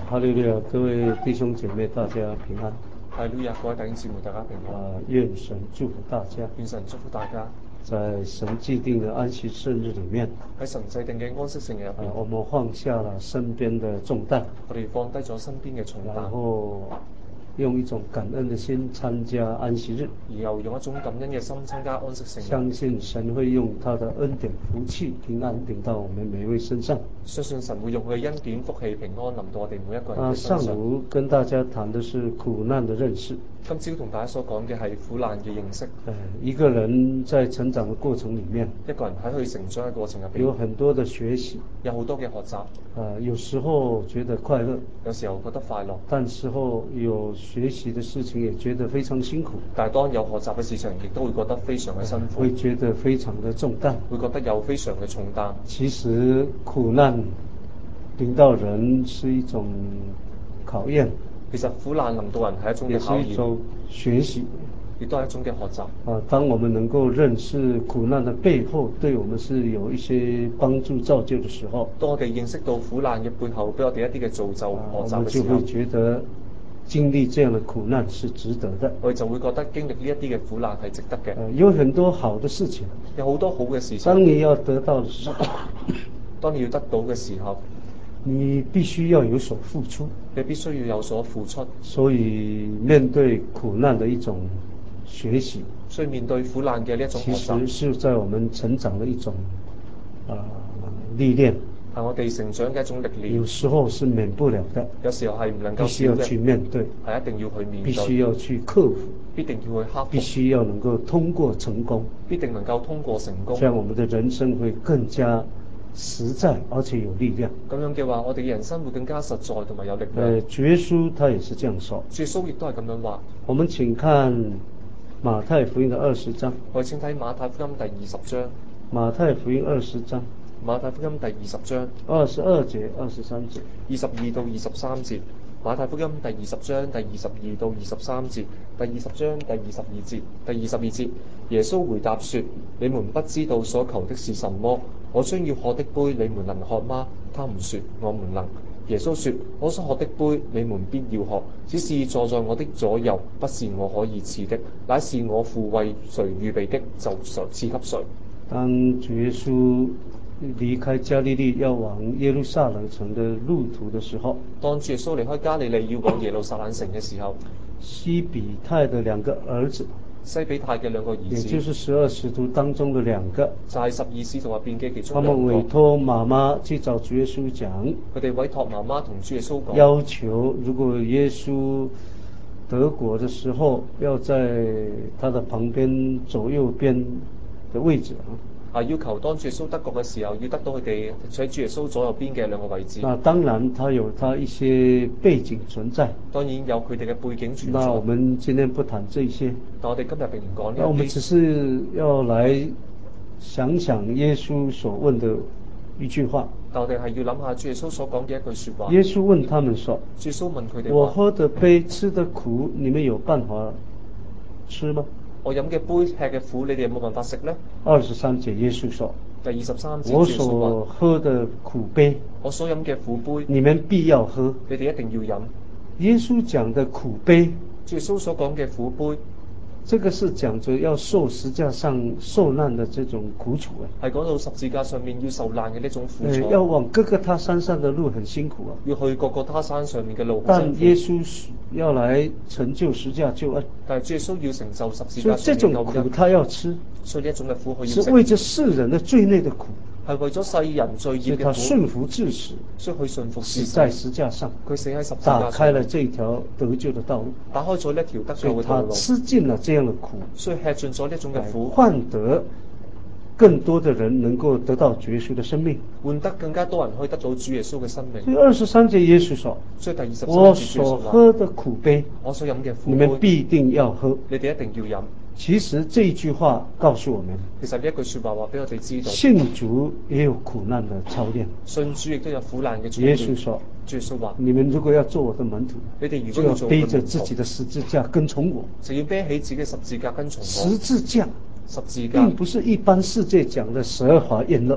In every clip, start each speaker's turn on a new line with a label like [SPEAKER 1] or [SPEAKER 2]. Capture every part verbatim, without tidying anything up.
[SPEAKER 1] 哈利路亞，各位弟兄姐妹，大家平安。
[SPEAKER 2] 哈利路亞，各位弟兄姊妹，大家平安。
[SPEAKER 1] 啊，願神祝福大家。
[SPEAKER 2] 願神祝福大家。
[SPEAKER 1] 在神既定的安息聖日裡面，
[SPEAKER 2] 喺神制定嘅安息聖日入邊，
[SPEAKER 1] 啊，我們放下了身邊的重擔，
[SPEAKER 2] 我哋放低咗身邊嘅重擔，
[SPEAKER 1] 然後用一種感恩的心參加安息日，
[SPEAKER 2] 然後用一種感恩嘅心參加安息聖日。
[SPEAKER 1] 相信神會用他的恩典福氣平安臨到我們每一位身上。
[SPEAKER 2] 相信神會用佢嘅恩典福氣平安臨到我哋每一個人嘅身上。
[SPEAKER 1] 啊，上午跟大家談的是苦難的認識。
[SPEAKER 2] 今朝同大家所講嘅係苦難嘅認識。
[SPEAKER 1] 呃，一個人在成長的過程裡面，
[SPEAKER 2] 一個人喺佢成長嘅過程入邊，
[SPEAKER 1] 有很多的學習，
[SPEAKER 2] 有好多嘅學習。
[SPEAKER 1] 啊，有時候覺得快樂，
[SPEAKER 2] 有時候覺得快樂，
[SPEAKER 1] 但時候有學習的事情也覺得非常辛苦。
[SPEAKER 2] 但係當有學習嘅事情，亦都會覺得非常嘅辛苦，
[SPEAKER 1] 會覺得非常的重擔，
[SPEAKER 2] 會覺得有非常嘅重擔。
[SPEAKER 1] 其實苦難臨到人是一種考驗，
[SPEAKER 2] 其實苦難臨到人係一種嘅考驗，
[SPEAKER 1] 也是一種學習，
[SPEAKER 2] 亦都係一種嘅學習。
[SPEAKER 1] 啊，當我們能夠認識苦難的背後對我們是有一些幫助造就的時候，
[SPEAKER 2] 當我哋認識到苦難嘅背後俾我哋一啲嘅造就、
[SPEAKER 1] 啊、
[SPEAKER 2] 學習嘅時候，
[SPEAKER 1] 我們就會覺得經歷這樣的苦難是值得的。
[SPEAKER 2] 我哋就會覺得經歷呢一啲嘅苦難係值得嘅。
[SPEAKER 1] 呃，有很多好的事情，
[SPEAKER 2] 有好多好嘅事情。
[SPEAKER 1] 當你要得到的時候，
[SPEAKER 2] 當你要得到嘅時候，
[SPEAKER 1] 你必須要有所付出，
[SPEAKER 2] 你必須要有所付出。
[SPEAKER 1] 所以面對苦難的一種學習，
[SPEAKER 2] 所以面對苦難嘅呢一種學習，
[SPEAKER 1] 其實是在我們成長的一種啊、呃、歷練，
[SPEAKER 2] 係我哋成長嘅一種歷練。
[SPEAKER 1] 有時候是免不了的，
[SPEAKER 2] 有時候係唔能夠
[SPEAKER 1] 必須要去面對，
[SPEAKER 2] 係一定要去面對，
[SPEAKER 1] 必須要去克服，
[SPEAKER 2] 必定要去克服，
[SPEAKER 1] 必須要能夠通過成功，
[SPEAKER 2] 必定能夠通過成功，
[SPEAKER 1] 這樣我們的人生會更加實在而且有力量。
[SPEAKER 2] 咁樣嘅話，我哋嘅人生會更加實在同埋有力量。
[SPEAKER 1] 呃，主耶穌他也是這樣說，
[SPEAKER 2] 主耶穌亦都係咁樣話。
[SPEAKER 1] 我們請看馬太福音的二十章。
[SPEAKER 2] 我哋請睇馬太福音第二十章。
[SPEAKER 1] 馬太福音二十章。
[SPEAKER 2] 馬太福音第二十章。
[SPEAKER 1] 二十二節、二十三節。
[SPEAKER 2] 二十二到二十三節。馬太福音第二十章第二十二到二十三節。第二十章第二十二節。第二十二節，耶穌回答說：你們不知道所求的是什麼。我將要喝的杯，你們能喝嗎？他們說：我們能。耶穌說：我所喝的杯，你們必要喝，只是坐在我的左右，不是我可以賜的，乃是我父為誰預備的，就賜給誰。
[SPEAKER 1] 當主耶穌離開加利利要往耶路撒冷城的路途的時候，
[SPEAKER 2] 當主耶穌離開加利利要往耶路撒冷城嘅時候，
[SPEAKER 1] 西比泰的兩個兒子，
[SPEAKER 2] 西比泰嘅兩個兒子，
[SPEAKER 1] 也就是十二使徒當中的兩個，
[SPEAKER 2] 就係十二使徒入邊嘅其中
[SPEAKER 1] 他們委託媽媽去找主耶穌講，
[SPEAKER 2] 佢哋委託媽媽同主耶穌講，
[SPEAKER 1] 要求如果耶穌得國的時候，要在他的旁邊左右邊的位置
[SPEAKER 2] 啊，要求當主耶穌得國嘅時候，要得到佢哋喺主耶穌左右邊嘅兩個位置。
[SPEAKER 1] 那當然，他有他一些背景存在。
[SPEAKER 2] 當然有佢哋嘅背景存在。
[SPEAKER 1] 那我們今天不談這些。
[SPEAKER 2] 但我哋今日並唔講呢啲。
[SPEAKER 1] 那我們只是要來想想耶穌所問的一句話。
[SPEAKER 2] 但我哋係要諗下主耶穌所講嘅一句說話。
[SPEAKER 1] 耶穌問他們說：
[SPEAKER 2] 主耶穌問佢哋：我
[SPEAKER 1] 喝的杯，吃的苦，你們有辦法吃嗎？
[SPEAKER 2] 我飲嘅杯，吃嘅苦，你哋有冇辦法食呢？
[SPEAKER 1] 二十三節耶穌說：
[SPEAKER 2] 第二十三節，
[SPEAKER 1] 我所喝的苦杯，
[SPEAKER 2] 我所飲嘅苦杯，
[SPEAKER 1] 你們必要喝。
[SPEAKER 2] 你哋一定要飲。
[SPEAKER 1] 耶穌講的苦杯，
[SPEAKER 2] 主耶穌所講嘅苦杯，
[SPEAKER 1] 這個是講着要受十字架上受難的這種苦楚啊，
[SPEAKER 2] 係講到十字架上面要受難嘅呢種苦楚。
[SPEAKER 1] 要往各各他山上的路很辛苦啊，
[SPEAKER 2] 要去各各他山上面嘅路。
[SPEAKER 1] 但耶穌要來成就十字架救恩，
[SPEAKER 2] 但係主耶穌要成就十字架上面嘅救恩。
[SPEAKER 1] 所以這種苦他要吃，
[SPEAKER 2] 所以呢一種嘅苦佢要食，
[SPEAKER 1] 是為着世人的罪孽的苦，
[SPEAKER 2] 係為咗世人罪孽嘅苦。
[SPEAKER 1] 他順服至死，
[SPEAKER 2] 所以佢順服至死，
[SPEAKER 1] 死在十字架上，
[SPEAKER 2] 佢死喺十字架上，
[SPEAKER 1] 打開了這條得救的道路，
[SPEAKER 2] 打開咗呢一條得救嘅道路。
[SPEAKER 1] 所以他吃盡了這樣的苦，
[SPEAKER 2] 所以吃盡咗呢一種嘅苦，
[SPEAKER 1] 換得更多的人能夠得到主耶穌的生命，
[SPEAKER 2] 換得更加多人可以得到主耶穌嘅生命。
[SPEAKER 1] 所以二十三節耶穌說：
[SPEAKER 2] 所以第二十三節
[SPEAKER 1] 我所喝的苦杯，
[SPEAKER 2] 我所飲嘅苦杯，
[SPEAKER 1] 你們必定要喝，
[SPEAKER 2] 你哋一定要飲。
[SPEAKER 1] 其實這一句話告訴我們，
[SPEAKER 2] 其實呢一句說話話俾我哋知道，
[SPEAKER 1] 信主也有苦難的操練，
[SPEAKER 2] 信主亦都有苦難嘅操練。
[SPEAKER 1] 耶穌說：
[SPEAKER 2] 主耶穌話，
[SPEAKER 1] 你們如果要做我的門徒，
[SPEAKER 2] 你哋如
[SPEAKER 1] 就要
[SPEAKER 2] 果要做
[SPEAKER 1] 背着自己的十字架跟從我，
[SPEAKER 2] 就要孭起自己嘅十字架跟從我。
[SPEAKER 1] 十字架
[SPEAKER 2] 十字架
[SPEAKER 1] 並不是一般世界講的十二華宴樂，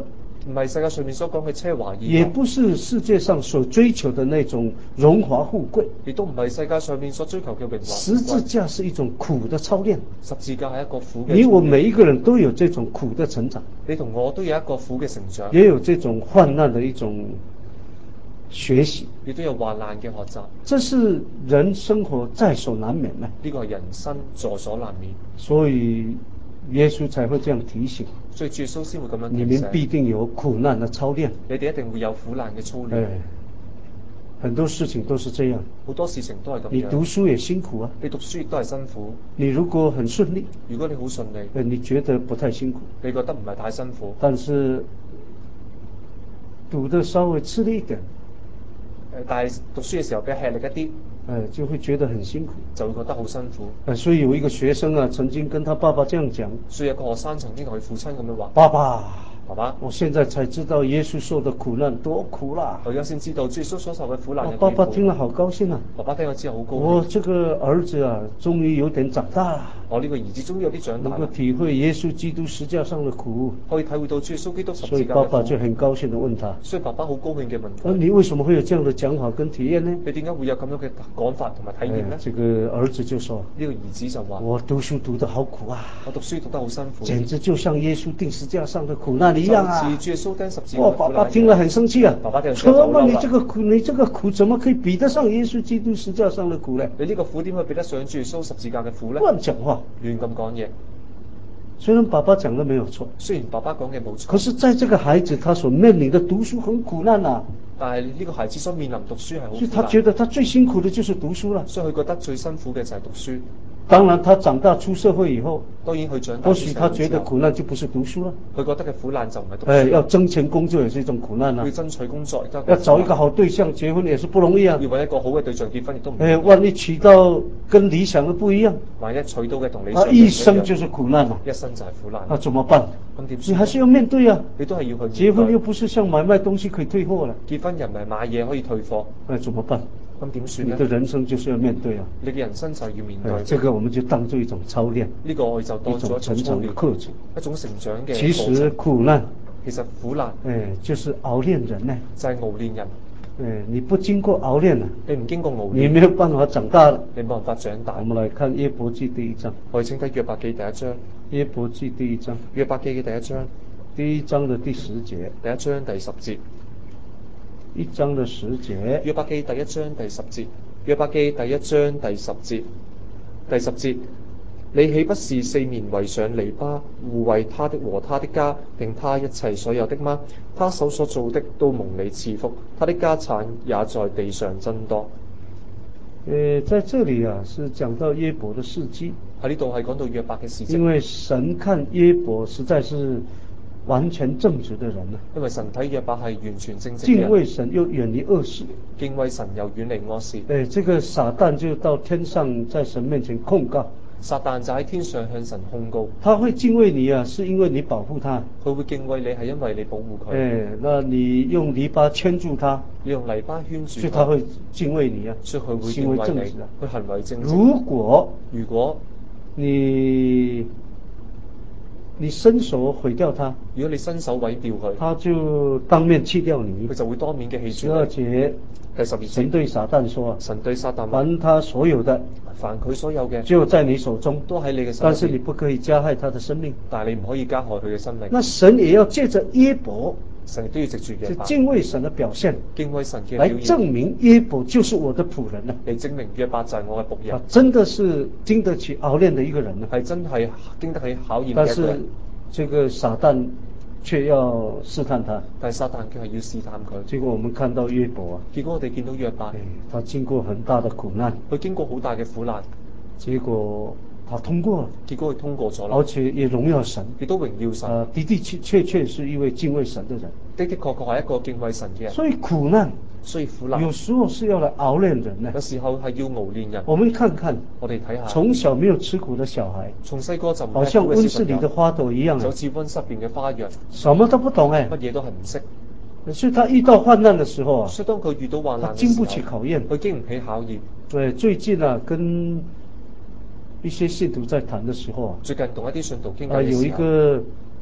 [SPEAKER 2] 唔係世界上面所講嘅奢華宴樂，
[SPEAKER 1] 也不是世界上所追求的那種榮華富貴。
[SPEAKER 2] 亦都唔係世界上面所追求嘅榮華
[SPEAKER 1] 十字架是一種苦的操練，
[SPEAKER 2] 十字架係一個苦嘅。
[SPEAKER 1] 你我每一個人都有這種苦的成長，
[SPEAKER 2] 你同我都有一個苦嘅成長，
[SPEAKER 1] 也有這種患難的一種學習，
[SPEAKER 2] 亦都有患難嘅學習。
[SPEAKER 1] 這是人生活在所難免的，
[SPEAKER 2] 呢個係人生在所難免。
[SPEAKER 1] 所以耶穌才會這樣提醒，
[SPEAKER 2] 所以主耶穌先會咁樣提醒，
[SPEAKER 1] 你們必定有苦難的操練，
[SPEAKER 2] 你哋一定會有苦難嘅操練。
[SPEAKER 1] 哎，很多事情都是這樣，
[SPEAKER 2] 好多事情都係咁樣。
[SPEAKER 1] 你讀書也辛苦啊，
[SPEAKER 2] 你讀書亦都係辛苦。
[SPEAKER 1] 你如果很順利，
[SPEAKER 2] 如果你好順利，
[SPEAKER 1] 哎，你覺得不太辛苦，
[SPEAKER 2] 你覺得唔係太辛苦，
[SPEAKER 1] 但是讀得稍微吃力一點，
[SPEAKER 2] 但係讀書嘅時候比較吃力一啲，
[SPEAKER 1] 哎，就會覺得很辛苦，
[SPEAKER 2] 就會覺得好辛苦。
[SPEAKER 1] 哎，所以有一個學生啊，曾經跟他爸爸這樣講，
[SPEAKER 2] 所以有個學生曾經同佢父親咁樣話：
[SPEAKER 1] 爸爸，
[SPEAKER 2] 爸爸，
[SPEAKER 1] 我現在才知道耶穌受的苦難多苦啦！
[SPEAKER 2] 我而家先知道主耶穌所受嘅苦難有幾苦。
[SPEAKER 1] 爸爸聽了好高興啊！
[SPEAKER 2] 爸爸聽咗之後好高興。
[SPEAKER 1] 我這個兒子啊，終於有點長大啦！
[SPEAKER 2] 我呢個兒子終於有啲長大，
[SPEAKER 1] 能夠體會耶穌基督十字架上的苦，
[SPEAKER 2] 可以體會到主耶穌基督十字架嘅苦。
[SPEAKER 1] 所以爸爸就很高興地問他：
[SPEAKER 2] 所以爸爸好高興嘅問他：
[SPEAKER 1] 你為什麼會有這樣的講法跟體驗呢？
[SPEAKER 2] 你點解會有咁樣嘅講法同埋體驗呢？
[SPEAKER 1] 哎，這個兒子就說：
[SPEAKER 2] 呢個兒子就話：
[SPEAKER 1] 我讀書讀得好苦啊！
[SPEAKER 2] 我讀書讀得好辛苦，
[SPEAKER 1] 簡直就像耶穌釘十字架上的苦難一樣啊！
[SPEAKER 2] 就似主耶穌釘十字架。
[SPEAKER 1] 我爸爸聽了很生氣啊！
[SPEAKER 2] 爸爸聽了之後就
[SPEAKER 1] 怎麼你這個苦，你這個苦怎麼可以比得上耶穌基督十字架上的苦呢？
[SPEAKER 2] 你呢個苦點會比得上主耶穌十字架嘅苦呢？
[SPEAKER 1] 亂講話，
[SPEAKER 2] 亂咁講嘢。
[SPEAKER 1] 雖然爸爸講得沒有錯，
[SPEAKER 2] 雖然爸爸講嘅冇錯，
[SPEAKER 1] 可是在這個孩子他所面臨的讀書很苦難啊！
[SPEAKER 2] 但係呢個孩子所面臨讀書係好苦難，
[SPEAKER 1] 所以他覺得他最辛苦的就是讀書了。
[SPEAKER 2] 所以佢覺得最辛苦嘅就係讀書。
[SPEAKER 1] 當然，他長大出社會以後，
[SPEAKER 2] 當然佢長大，
[SPEAKER 1] 或許他覺得苦難就不是讀書了。
[SPEAKER 2] 佢覺得嘅苦難就唔係讀書。
[SPEAKER 1] 哎，要掙錢工作也是一種苦難啊！
[SPEAKER 2] 要爭取工作，
[SPEAKER 1] 要找一個好對象結婚也是不容易啊！
[SPEAKER 2] 要揾一個好嘅對象結婚亦都唔容易。
[SPEAKER 1] 哎，萬一娶到跟理想的不一樣，
[SPEAKER 2] 萬一娶到嘅同理想
[SPEAKER 1] 啊，一生就是苦難啊！
[SPEAKER 2] 一生就係苦難。
[SPEAKER 1] 那怎麼辦？
[SPEAKER 2] 咁點算？
[SPEAKER 1] 你還是要面對啊！
[SPEAKER 2] 你都係要去。
[SPEAKER 1] 結婚又不是像買賣東西可以退貨了。
[SPEAKER 2] 結婚人唔係買嘢可以退貨。
[SPEAKER 1] 那怎麼辦？
[SPEAKER 2] 咁點算呢？
[SPEAKER 1] 你的人生就是要面對啊！
[SPEAKER 2] 你嘅人生就要面對。
[SPEAKER 1] 哎，這個我們就當做一種操練。
[SPEAKER 2] 呢個我哋就當做一種
[SPEAKER 1] 成長的課程，
[SPEAKER 2] 一種成長嘅。
[SPEAKER 1] 其實苦難，
[SPEAKER 2] 其實苦難，
[SPEAKER 1] 哎，就是熬練人呢。
[SPEAKER 2] 就係熬練人。
[SPEAKER 1] 哎，你不經過熬練啊，
[SPEAKER 2] 你唔經過熬練，
[SPEAKER 1] 你沒有辦法長大了。
[SPEAKER 2] 你冇辦法長大。
[SPEAKER 1] 我們來看約伯記第一章。
[SPEAKER 2] 我哋請睇約伯記第一章。
[SPEAKER 1] 約伯記第一章。
[SPEAKER 2] 約伯記嘅第一章。
[SPEAKER 1] 第一章的第十節。
[SPEAKER 2] 第一章第十節。
[SPEAKER 1] 一章的十節。
[SPEAKER 2] 約伯記第一章第十節。約伯記第一章第十節。第十節，你豈不是四面圍上籬笆，護衛他的和他的家，並他一切所有的嗎？他手所做的都蒙你賜福，他的家產也在地上增多。
[SPEAKER 1] 呃，在這裡啊，是講到約伯的事蹟。
[SPEAKER 2] 喺呢度係講到約伯嘅事蹟。
[SPEAKER 1] 因為神看約伯實在是完全正直的人啊。
[SPEAKER 2] 因為神睇約伯係完全正直嘅人。
[SPEAKER 1] 敬畏神又遠離惡事。
[SPEAKER 2] 敬畏神又遠離惡事。
[SPEAKER 1] 誒，這個撒旦就到天上，在神面前控告。
[SPEAKER 2] 撒旦就喺天上向神控告。
[SPEAKER 1] 他會敬畏你啊，是因為你保護他。
[SPEAKER 2] 佢會敬畏你係因為你保護佢。
[SPEAKER 1] 誒，那你用籬笆圈住他。
[SPEAKER 2] 你用籬笆圈住他。
[SPEAKER 1] 所以他會敬畏你啊。
[SPEAKER 2] 所以佢會敬畏你。佢行為正直。
[SPEAKER 1] 如果
[SPEAKER 2] 如果
[SPEAKER 1] 你你伸手毀掉他，
[SPEAKER 2] 如果你伸手毀掉佢，
[SPEAKER 1] 他就當面棄掉你。
[SPEAKER 2] 佢就會當面嘅棄絕你。
[SPEAKER 1] 十二節，
[SPEAKER 2] 第十二節，
[SPEAKER 1] 神對撒旦說：
[SPEAKER 2] 神對撒旦話，
[SPEAKER 1] 凡他所有的，
[SPEAKER 2] 凡佢所有嘅，
[SPEAKER 1] 就在你手中，
[SPEAKER 2] 都喺你嘅手中。
[SPEAKER 1] 但是你不可以加害他的生命。
[SPEAKER 2] 但係你唔可以加害佢嘅生命。
[SPEAKER 1] 那神也要借着約伯，
[SPEAKER 2] 神都要藉住約伯，
[SPEAKER 1] 敬畏神的表現，
[SPEAKER 2] 敬畏神嘅
[SPEAKER 1] 來證明約伯就是我的僕人啊！
[SPEAKER 2] 嚟證明約伯就係我嘅僕人。
[SPEAKER 1] 啊，真的是經得起熬練的一個人啊！
[SPEAKER 2] 係真係經得起考驗嘅一個人。
[SPEAKER 1] 但是這個撒旦卻要試探他，
[SPEAKER 2] 但係撒旦卻係要試探佢。
[SPEAKER 1] 結果我們看到約伯啊，
[SPEAKER 2] 結果我哋見到約伯，
[SPEAKER 1] 他經過很大的苦難，
[SPEAKER 2] 佢經過好大嘅苦難，
[SPEAKER 1] 結果他通過了，
[SPEAKER 2] 結果佢通過咗啦，
[SPEAKER 1] 而且也榮耀神，
[SPEAKER 2] 亦都榮耀神。
[SPEAKER 1] 啊，的的確確確是一位敬畏神的人，
[SPEAKER 2] 的的確確係一個敬畏神嘅人。
[SPEAKER 1] 所以苦難，
[SPEAKER 2] 所以苦難
[SPEAKER 1] 有時候是要來熬練人呢。
[SPEAKER 2] 有時候係要熬練人。
[SPEAKER 1] 我們看看，
[SPEAKER 2] 我哋睇下，
[SPEAKER 1] 從小沒有吃苦的小孩，
[SPEAKER 2] 從細個就唔
[SPEAKER 1] 好像溫室裏的花朵一樣，
[SPEAKER 2] 就好似溫室邊嘅花樣，
[SPEAKER 1] 什麼都不懂誒，
[SPEAKER 2] 乜嘢都係唔識。
[SPEAKER 1] 所以他遇到患難的時候啊，
[SPEAKER 2] 所以當佢遇到患難嘅時候，
[SPEAKER 1] 他經不起考驗，
[SPEAKER 2] 佢經唔起考驗。
[SPEAKER 1] 對，最近啊，跟一些信徒在談的時候啊，
[SPEAKER 2] 最近同一啲信徒傾偈
[SPEAKER 1] 啊，有一個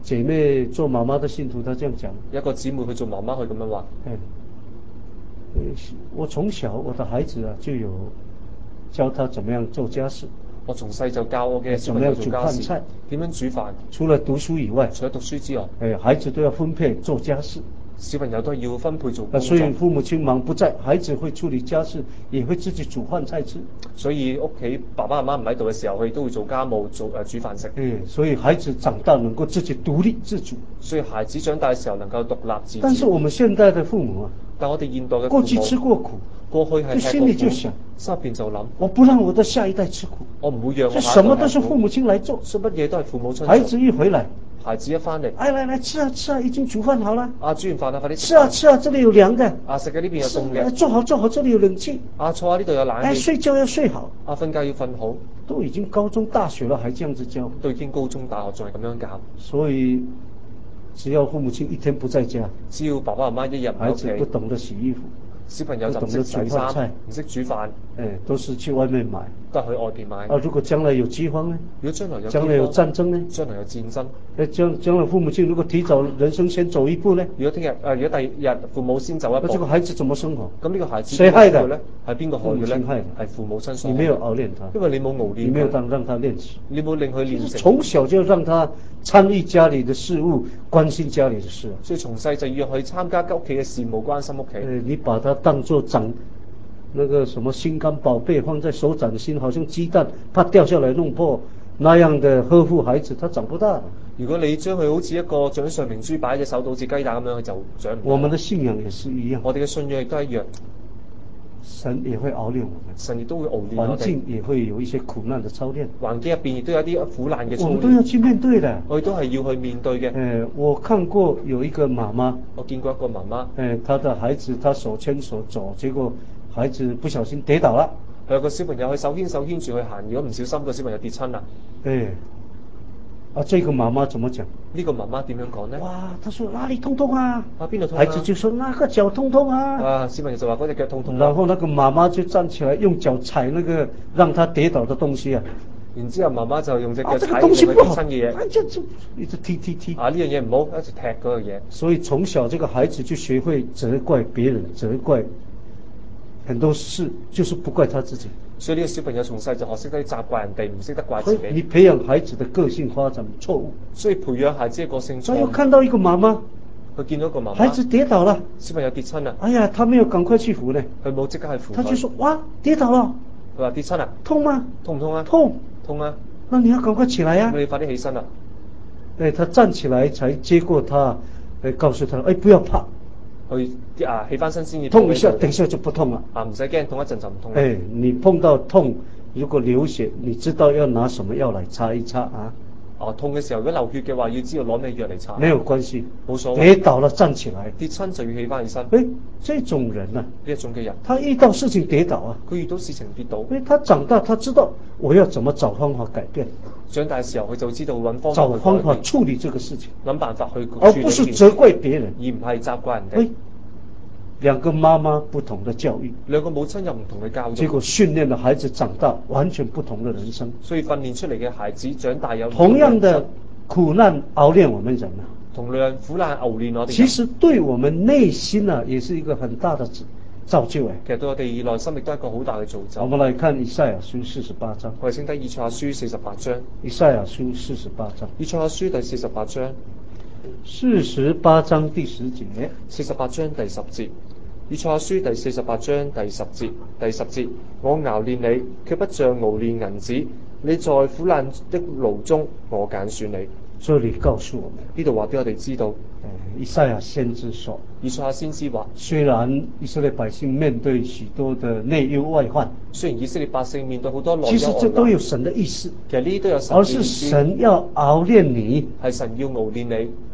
[SPEAKER 1] 姐妹做媽媽的信徒，她這樣講。
[SPEAKER 2] 有一個姊妹去做媽媽，佢咁樣話：
[SPEAKER 1] 哎，我從小我的孩子啊就有教他怎麼樣做家事。
[SPEAKER 2] 我從細就教我嘅小朋友做家事，點樣煮飯。
[SPEAKER 1] 除了讀書以外，
[SPEAKER 2] 除咗讀書之外，
[SPEAKER 1] 哎，孩子都要分配做家事。
[SPEAKER 2] 小朋友都要分配做工作。
[SPEAKER 1] 所以父母親忙不在，孩子會處理家事，也會自己煮飯菜吃。
[SPEAKER 2] 所以屋企爸爸媽媽唔喺度嘅時候，佢都會做家務，做誒、呃、煮飯食。
[SPEAKER 1] 嗯，所以孩子長大能夠自己獨立自主。
[SPEAKER 2] 所以孩子長大嘅時候能夠獨立自主。
[SPEAKER 1] 但是我們現代的父母啊，
[SPEAKER 2] 但我哋現代嘅父母
[SPEAKER 1] 過去吃過苦，
[SPEAKER 2] 過去係
[SPEAKER 1] 心裏就想，
[SPEAKER 2] 心入邊就諗，
[SPEAKER 1] 我不讓我的下一代吃苦，
[SPEAKER 2] 我唔會讓我下一代吃苦。
[SPEAKER 1] 什麼都是父母親來做，
[SPEAKER 2] 所以乜嘢都係父母親做。
[SPEAKER 1] 孩子一回來，
[SPEAKER 2] 孩子一翻嚟，
[SPEAKER 1] 哎，來來吃啊吃啊，已經煮飯好了。
[SPEAKER 2] 啊，煮完飯啦，快啲
[SPEAKER 1] 吃啊吃啊，這裏有涼的。
[SPEAKER 2] 啊，食嘅呢邊有凍嘅。
[SPEAKER 1] 坐好坐好，這裏有冷氣。
[SPEAKER 2] 啊，坐下呢度有冷氣。
[SPEAKER 1] 哎，睡覺要睡好。
[SPEAKER 2] 啊，瞓覺要瞓好。
[SPEAKER 1] 都已經高中大學了，還這樣子教。
[SPEAKER 2] 都已經高中大學仲係咁樣教。
[SPEAKER 1] 所以只要父母親一天不在家，
[SPEAKER 2] 只要爸爸媽媽一日唔喺屋企，
[SPEAKER 1] 孩子不懂得洗衣服，
[SPEAKER 2] 小朋友就唔識洗衫，唔識煮飯，
[SPEAKER 1] 誒，都是去外面買，
[SPEAKER 2] 都係去外邊買。
[SPEAKER 1] 啊，如果將來有饑荒呢？
[SPEAKER 2] 如果將來有
[SPEAKER 1] 將來有戰爭呢？
[SPEAKER 2] 將來有戰爭。
[SPEAKER 1] 誒，將將來父母親如果提早人生先走一步呢？
[SPEAKER 2] 如果聽日誒，如果第二日父母先走一步，
[SPEAKER 1] 那這個孩子怎麼生活？
[SPEAKER 2] 咁呢個孩子
[SPEAKER 1] 誰害的
[SPEAKER 2] 咧？係邊個害嘅咧？係父母親所害。
[SPEAKER 1] 你沒有熬練他，
[SPEAKER 2] 因為你冇熬練，
[SPEAKER 1] 你沒有讓讓他練習，
[SPEAKER 2] 你冇令佢練成。
[SPEAKER 1] 從小就讓他參與家裏的事務，關心家裏的事。
[SPEAKER 2] 所以從細就要去參加屋企嘅事務，關心屋企。
[SPEAKER 1] 誒，你把他當作長。那個什麼心肝寶貝放在手掌心，好像雞蛋怕掉下來弄破，那樣的呵護孩子，他長不大。
[SPEAKER 2] 如果你將佢好似一個掌上明珠擺喺隻手度，好似雞蛋咁樣，佢就長唔大。
[SPEAKER 1] 我們的信仰也是一樣，
[SPEAKER 2] 我哋嘅信仰亦都係一樣。
[SPEAKER 1] 神也會熬練我們，
[SPEAKER 2] 神亦都會熬練我哋。
[SPEAKER 1] 環境也會有一些苦難的操練，
[SPEAKER 2] 環境入邊亦都有啲苦難嘅操練。
[SPEAKER 1] 我們都要去面對的。
[SPEAKER 2] 我哋都係要去面對嘅。
[SPEAKER 1] 誒，我看過有一個媽媽，
[SPEAKER 2] 我見過一個媽媽，
[SPEAKER 1] 誒，她的孩子，她手牽手走，結果孩子不小心跌倒了。
[SPEAKER 2] 佢有個小朋友，佢手牽手牽住去行，如果唔小心個小朋友跌親啦。
[SPEAKER 1] 誒，啊，這個媽媽怎麼講？
[SPEAKER 2] 呢個媽媽點樣講呢？
[SPEAKER 1] 哇，她說哪裡痛痛啊？
[SPEAKER 2] 啊，邊度痛啊？
[SPEAKER 1] 孩子就說那個腳痛痛啊。
[SPEAKER 2] 啊，小朋友就話嗰隻腳痛痛。
[SPEAKER 1] 然後那個媽媽就站起來，用腳踩那個讓他跌倒的東西啊。
[SPEAKER 2] 然之後媽媽就用隻腳踩
[SPEAKER 1] 住佢跌親
[SPEAKER 2] 嘅嘢。
[SPEAKER 1] 啊，就就一直踢踢踢。
[SPEAKER 2] 啊，呢樣嘢唔好，一直踢嗰個嘢。
[SPEAKER 1] 所以從小這個孩子就學會責怪別人，責怪很多事，就是不怪他自己。
[SPEAKER 2] 所以呢個小朋友從細就學識得責怪人哋，唔識得怪自己。
[SPEAKER 1] 你培養孩子的個性發展錯誤，
[SPEAKER 2] 所以培養孩子嘅個性錯誤。
[SPEAKER 1] 所以我看到一個媽媽，
[SPEAKER 2] 佢見到一個媽媽，
[SPEAKER 1] 孩子跌倒了，
[SPEAKER 2] 小朋友跌親啦。
[SPEAKER 1] 哎呀，他沒有趕快去扶呢，
[SPEAKER 2] 佢冇即刻去扶。
[SPEAKER 1] 他就說：哇，跌倒了。
[SPEAKER 2] 佢話跌親啦，
[SPEAKER 1] 痛嗎？
[SPEAKER 2] 痛唔痛啊？
[SPEAKER 1] 痛，
[SPEAKER 2] 痛啊！
[SPEAKER 1] 那你要趕快起來呀、啊！
[SPEAKER 2] 你快啲起身啦！
[SPEAKER 1] 誒，他站起來才接過他，誒，告訴他：誒，不要怕。
[SPEAKER 2] 去啊，起翻身先至
[SPEAKER 1] 痛一下，等一下就不痛了。
[SPEAKER 2] 啊，唔使驚，痛一陣就唔痛。
[SPEAKER 1] 誒，你碰到痛，如果流血，你知道要拿什麼藥來擦一擦啊？
[SPEAKER 2] 哦，痛嘅時候如果流血嘅話，要知道攞咩藥嚟擦。
[SPEAKER 1] 沒有關係，
[SPEAKER 2] 冇所謂。
[SPEAKER 1] 跌倒了站起來，
[SPEAKER 2] 跌親就要起翻起身。
[SPEAKER 1] 誒，這種人啊，
[SPEAKER 2] 呢一種嘅人，
[SPEAKER 1] 他遇到事情跌倒啊，
[SPEAKER 2] 佢遇到事情跌倒，
[SPEAKER 1] 因為他長大，他知道我要怎麼找方法改變。
[SPEAKER 2] 長大嘅時候，佢就知道揾方法
[SPEAKER 1] 找方法處理這個事情，
[SPEAKER 2] 諗辦法去處理，
[SPEAKER 1] 而不是責怪別人，
[SPEAKER 2] 而唔係責怪人哋。
[SPEAKER 1] 兩個媽媽不同的教育，
[SPEAKER 2] 兩個母親有唔同嘅教育，
[SPEAKER 1] 結果訓練了孩子長大完全不同的人生。
[SPEAKER 2] 所以訓練出嚟嘅孩子長大有
[SPEAKER 1] 同樣的苦難熬練我們人啊，
[SPEAKER 2] 同樣苦難熬練我哋。
[SPEAKER 1] 其實對我們內心啊，也是一個很大的造就誒。
[SPEAKER 2] 其實對我哋內心亦都係一個好大嘅造就。
[SPEAKER 1] 我們來看以賽亞書四十八章。
[SPEAKER 2] 我哋先睇以賽亞書四十八章。
[SPEAKER 1] 以賽亞書四十八章。
[SPEAKER 2] 以賽亞書第四十八章。
[SPEAKER 1] 四十八章第十節。
[SPEAKER 2] 四十八章第十節。以賽亞書第四十八章第十節。第十節，我熬練你，卻不像熬練銀子。你在苦難的路中，我揀選你。
[SPEAKER 1] 這裡告訴我們，
[SPEAKER 2] 呢度話俾我哋知道。
[SPEAKER 1] 以賽亞先知說，
[SPEAKER 2] 以賽亞先知話，
[SPEAKER 1] 雖然以色列百姓面對許多的內憂外患，
[SPEAKER 2] 雖然以色列百姓面對好多內憂，
[SPEAKER 1] 其實這都有神的意思。
[SPEAKER 2] 其實呢啲都有神嘅意思。
[SPEAKER 1] 而是神要熬練你，
[SPEAKER 2] 係神要熬練你。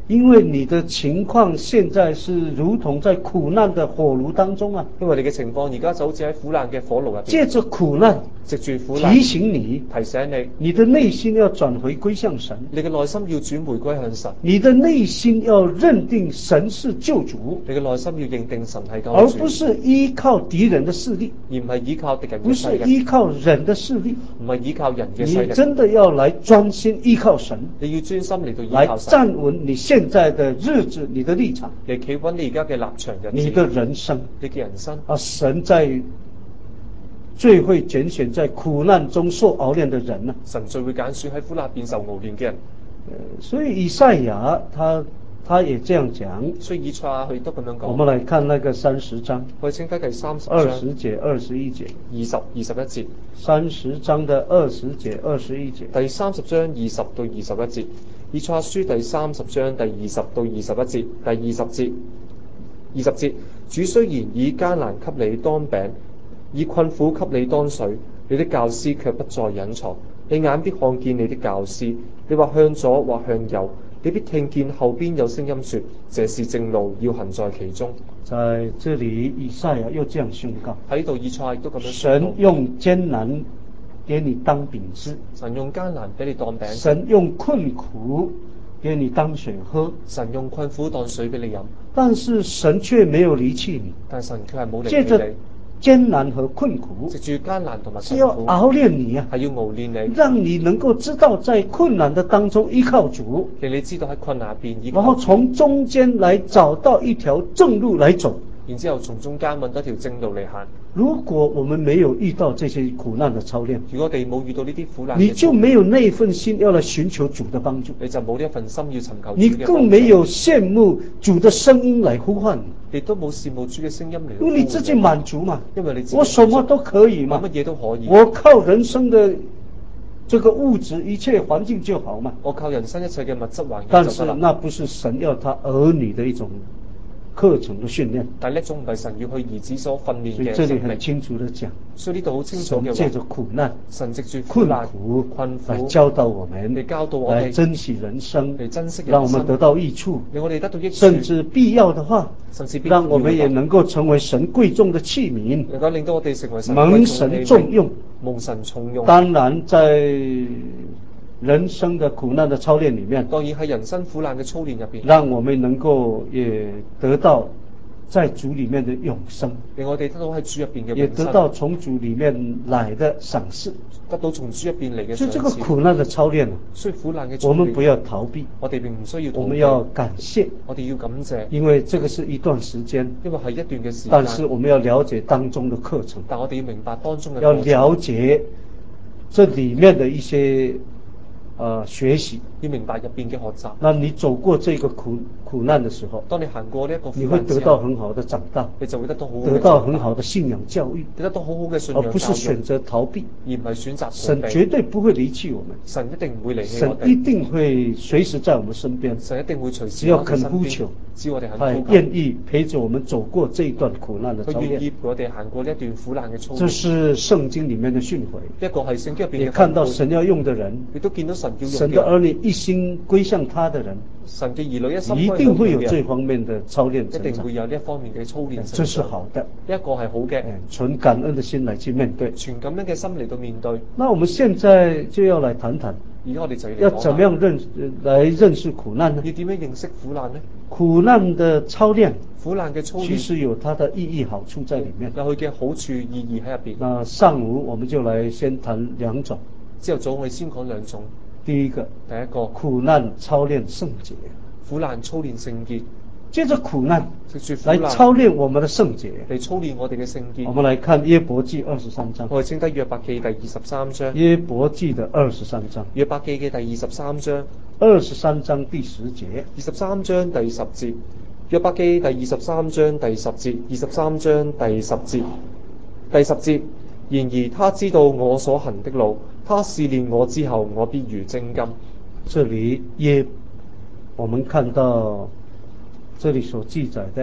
[SPEAKER 1] 因為你的情況現在是如同在苦難的火爐當中啊，
[SPEAKER 2] 因為你嘅情況而家就好似喺苦難嘅火爐入邊，
[SPEAKER 1] 借着苦難
[SPEAKER 2] 藉住苦難
[SPEAKER 1] 提醒你，
[SPEAKER 2] 提醒你，
[SPEAKER 1] 你的內心要轉回歸向神，
[SPEAKER 2] 你嘅內心要轉回歸向神，
[SPEAKER 1] 你的內心要認定神是救主，
[SPEAKER 2] 你嘅內心要認定神係救主，
[SPEAKER 1] 而不是依靠敵人的勢力，
[SPEAKER 2] 而唔係依靠敵人
[SPEAKER 1] 不是
[SPEAKER 2] 嘅勢力，
[SPEAKER 1] 依靠人的勢力，
[SPEAKER 2] 唔係依靠人嘅勢
[SPEAKER 1] 你
[SPEAKER 2] 力，
[SPEAKER 1] 真的要來專心依靠神，
[SPEAKER 2] 你要專心嚟到依
[SPEAKER 1] 來
[SPEAKER 2] 靠神，
[SPEAKER 1] 站穩你現在的日子，你的立場，
[SPEAKER 2] 嚟企穩你而家嘅立場日子，
[SPEAKER 1] 你的人生，
[SPEAKER 2] 你嘅人生。
[SPEAKER 1] 啊，神在最會揀選在苦難中受熬煉的人呢、
[SPEAKER 2] 神最會揀選喺苦難入邊受熬煉嘅人。
[SPEAKER 1] 呃所以以賽亞他他也這樣講。
[SPEAKER 2] 所以以賽亞佢都咁樣講。
[SPEAKER 1] 我們來看那個三十章，
[SPEAKER 2] 我哋請睇第三十章
[SPEAKER 1] 二十節、二十一節，
[SPEAKER 2] 二十、二十一節。
[SPEAKER 1] 三十章的二十節、二十一節。
[SPEAKER 2] 第三十章二十到二十一節。以賽亞書第三十章第二十到二十一節，第二十節。二十節，主雖然以艱難給你當餅，以困苦給你當水，你的教師卻不再隱藏。你眼必看見你的教師，你或向左或向右，你必聽見後邊有聲音說：這是正路，要行在其中。
[SPEAKER 1] 在這裡，以賽亞又這樣宣告：
[SPEAKER 2] 喺度，以賽亞亦都咁樣宣
[SPEAKER 1] 神
[SPEAKER 2] 告。
[SPEAKER 1] 用艱難給你當餅吃，
[SPEAKER 2] 神用艱難俾你當餅，
[SPEAKER 1] 神用困苦給你當水喝，
[SPEAKER 2] 神用困苦當水俾你飲，
[SPEAKER 1] 但是神卻沒有離棄你，
[SPEAKER 2] 但神卻係冇離
[SPEAKER 1] 借着
[SPEAKER 2] 棄你。
[SPEAKER 1] 艱難和困苦，
[SPEAKER 2] 藉住艱難同埋
[SPEAKER 1] 是要
[SPEAKER 2] 困苦，
[SPEAKER 1] 熬煉你啊，
[SPEAKER 2] 係要熬煉你，
[SPEAKER 1] 讓你能夠知道在困難的當中依靠主，
[SPEAKER 2] 令你知道喺困難入邊依
[SPEAKER 1] 然後
[SPEAKER 2] 靠主，
[SPEAKER 1] 從中間來找到一條正路來走。
[SPEAKER 2] 然之後從中間揾到一條正路嚟行。
[SPEAKER 1] 如果我們沒有遇到這些苦難的操練，
[SPEAKER 2] 如果我哋冇遇到呢啲苦難，
[SPEAKER 1] 你就沒有那一份心要來尋求主的幫助，
[SPEAKER 2] 你就冇呢一份心要尋求主
[SPEAKER 1] 你
[SPEAKER 2] 嘅幫助，
[SPEAKER 1] 更沒有羨慕主的聲音來呼喚，
[SPEAKER 2] 亦都冇羨慕主嘅聲音嚟。
[SPEAKER 1] 因為你自己滿足嘛，
[SPEAKER 2] 因為你自己
[SPEAKER 1] 我什麼都可以嘛，
[SPEAKER 2] 乜嘢都可以，
[SPEAKER 1] 我靠人生的這個物質一切環境就好嘛。
[SPEAKER 2] 我靠人生一切嘅物質環境
[SPEAKER 1] 但
[SPEAKER 2] 就是得啦。
[SPEAKER 1] 那不是神要他兒女的一種課程的訓練，
[SPEAKER 2] 但呢一種唔係神要去兒子所訓練
[SPEAKER 1] 所以這裡很
[SPEAKER 2] 嘅生命。
[SPEAKER 1] 清楚的講，
[SPEAKER 2] 所以呢度好清楚嘅
[SPEAKER 1] 神借着
[SPEAKER 2] 話，
[SPEAKER 1] 苦難、
[SPEAKER 2] 神藉住苦
[SPEAKER 1] 困
[SPEAKER 2] 難、
[SPEAKER 1] 苦
[SPEAKER 2] 困苦
[SPEAKER 1] 來教導我們，
[SPEAKER 2] 嚟教導我哋，
[SPEAKER 1] 來珍惜人生，
[SPEAKER 2] 嚟珍惜人生，
[SPEAKER 1] 讓我們得到益處，
[SPEAKER 2] 令我哋得到益處，
[SPEAKER 1] 甚至必要的話，
[SPEAKER 2] 甚至必要
[SPEAKER 1] 讓我們也能夠成為神貴重的器皿，
[SPEAKER 2] 能夠令到我哋成為神
[SPEAKER 1] 蒙神重用。
[SPEAKER 2] 蒙神重用。
[SPEAKER 1] 當然，在人生的苦難的操練裡面，
[SPEAKER 2] 當然喺人生苦難嘅操練入邊，
[SPEAKER 1] 讓我們能夠也得到在主裡面的永生，
[SPEAKER 2] 令我哋得到喺主入邊嘅
[SPEAKER 1] 也
[SPEAKER 2] 永生，
[SPEAKER 1] 得到從主裡面來的賞賜。
[SPEAKER 2] 得到從主入邊嚟嘅賞
[SPEAKER 1] 所以這個
[SPEAKER 2] 賜。
[SPEAKER 1] 苦難的操練，
[SPEAKER 2] 所以苦難嘅操練，
[SPEAKER 1] 我們不要逃避，
[SPEAKER 2] 我哋並唔需要逃避，
[SPEAKER 1] 我們要感謝，
[SPEAKER 2] 我哋要感謝，
[SPEAKER 1] 因為這個是一段時間，
[SPEAKER 2] 因為係一段嘅時間。
[SPEAKER 1] 但是我們要了解當中的課程，
[SPEAKER 2] 但我哋要明白當中嘅
[SPEAKER 1] 要
[SPEAKER 2] 課程，
[SPEAKER 1] 了解這裡面的一些呃學習。
[SPEAKER 2] 要明白入邊嘅學習。
[SPEAKER 1] 那你走過這個苦苦難的時候，
[SPEAKER 2] 當你行過呢一個苦
[SPEAKER 1] 你會
[SPEAKER 2] 難之後，
[SPEAKER 1] 得到很好的長大，
[SPEAKER 2] 你就會得到好好嘅
[SPEAKER 1] 得到
[SPEAKER 2] 長大
[SPEAKER 1] 很好的信仰教育，
[SPEAKER 2] 你得到好好嘅信
[SPEAKER 1] 而
[SPEAKER 2] 仰教育，
[SPEAKER 1] 不是選擇逃避。
[SPEAKER 2] 而唔係選擇逃
[SPEAKER 1] 神
[SPEAKER 2] 避。
[SPEAKER 1] 絕對不會離棄我們，
[SPEAKER 2] 神一定唔會離棄
[SPEAKER 1] 神
[SPEAKER 2] 我哋，
[SPEAKER 1] 一定會隨時在我們身邊，
[SPEAKER 2] 神一定會隨時
[SPEAKER 1] 只要
[SPEAKER 2] 喺我哋身邊
[SPEAKER 1] 肯呼求，
[SPEAKER 2] 只要我哋肯
[SPEAKER 1] 他
[SPEAKER 2] 呼求，
[SPEAKER 1] 願意陪着我們走過這一段苦難的操練。
[SPEAKER 2] 佢願意陪我哋行過呢一段苦難嘅操
[SPEAKER 1] 這
[SPEAKER 2] 練。
[SPEAKER 1] 是聖經裡面的訓誨，
[SPEAKER 2] 一個係聖經入邊嘅
[SPEAKER 1] 也看到
[SPEAKER 2] 訓誨，
[SPEAKER 1] 神要用的人，
[SPEAKER 2] 亦都見到神要用
[SPEAKER 1] 神的兒
[SPEAKER 2] 嘅人，
[SPEAKER 1] 女一心歸向他的人，
[SPEAKER 2] 神嘅兒女一心
[SPEAKER 1] 一
[SPEAKER 2] 歸向
[SPEAKER 1] 定會有
[SPEAKER 2] 佢嘅人
[SPEAKER 1] 這方面的操練
[SPEAKER 2] 一
[SPEAKER 1] 成長
[SPEAKER 2] 定會，有呢一方面嘅操練成長。
[SPEAKER 1] 這是好的。
[SPEAKER 2] 呢一個係好嘅，
[SPEAKER 1] 嗯存感恩的心來去面對。
[SPEAKER 2] 全咁樣嘅心嚟到面對。
[SPEAKER 1] 那我們現在就要來談談，
[SPEAKER 2] 而家我哋就
[SPEAKER 1] 要怎麼樣認呃來認識苦難呢？
[SPEAKER 2] 要點樣認識苦難呢？
[SPEAKER 1] 苦難的操練
[SPEAKER 2] 苦難嘅操練
[SPEAKER 1] 其實有它的意義好處在裡面。
[SPEAKER 2] 有佢嘅好處意義喺入邊。
[SPEAKER 1] 那上午我們就來先談兩種。
[SPEAKER 2] 朝頭早我哋先講兩種。
[SPEAKER 1] 第一個，
[SPEAKER 2] 第一個
[SPEAKER 1] 苦難操練聖潔，
[SPEAKER 2] 苦難操練聖潔，
[SPEAKER 1] 借着苦難
[SPEAKER 2] 藉住苦難
[SPEAKER 1] 來操練我們的聖潔。
[SPEAKER 2] 嚟操練我哋嘅聖潔。
[SPEAKER 1] 我們來看約伯記二十三章。
[SPEAKER 2] 我哋稱得約伯記第二十三章。
[SPEAKER 1] 約伯記的二十三章。
[SPEAKER 2] 約伯記嘅第二十三章。
[SPEAKER 1] 二十三章第十節。
[SPEAKER 2] 二十三章第十節。約伯記第二十三章第十節。二十三章第十節。第十節。然而他知道我所行的路，他試煉我之後，我必如精金。
[SPEAKER 1] 這裡也，我們看到這裡所記載的，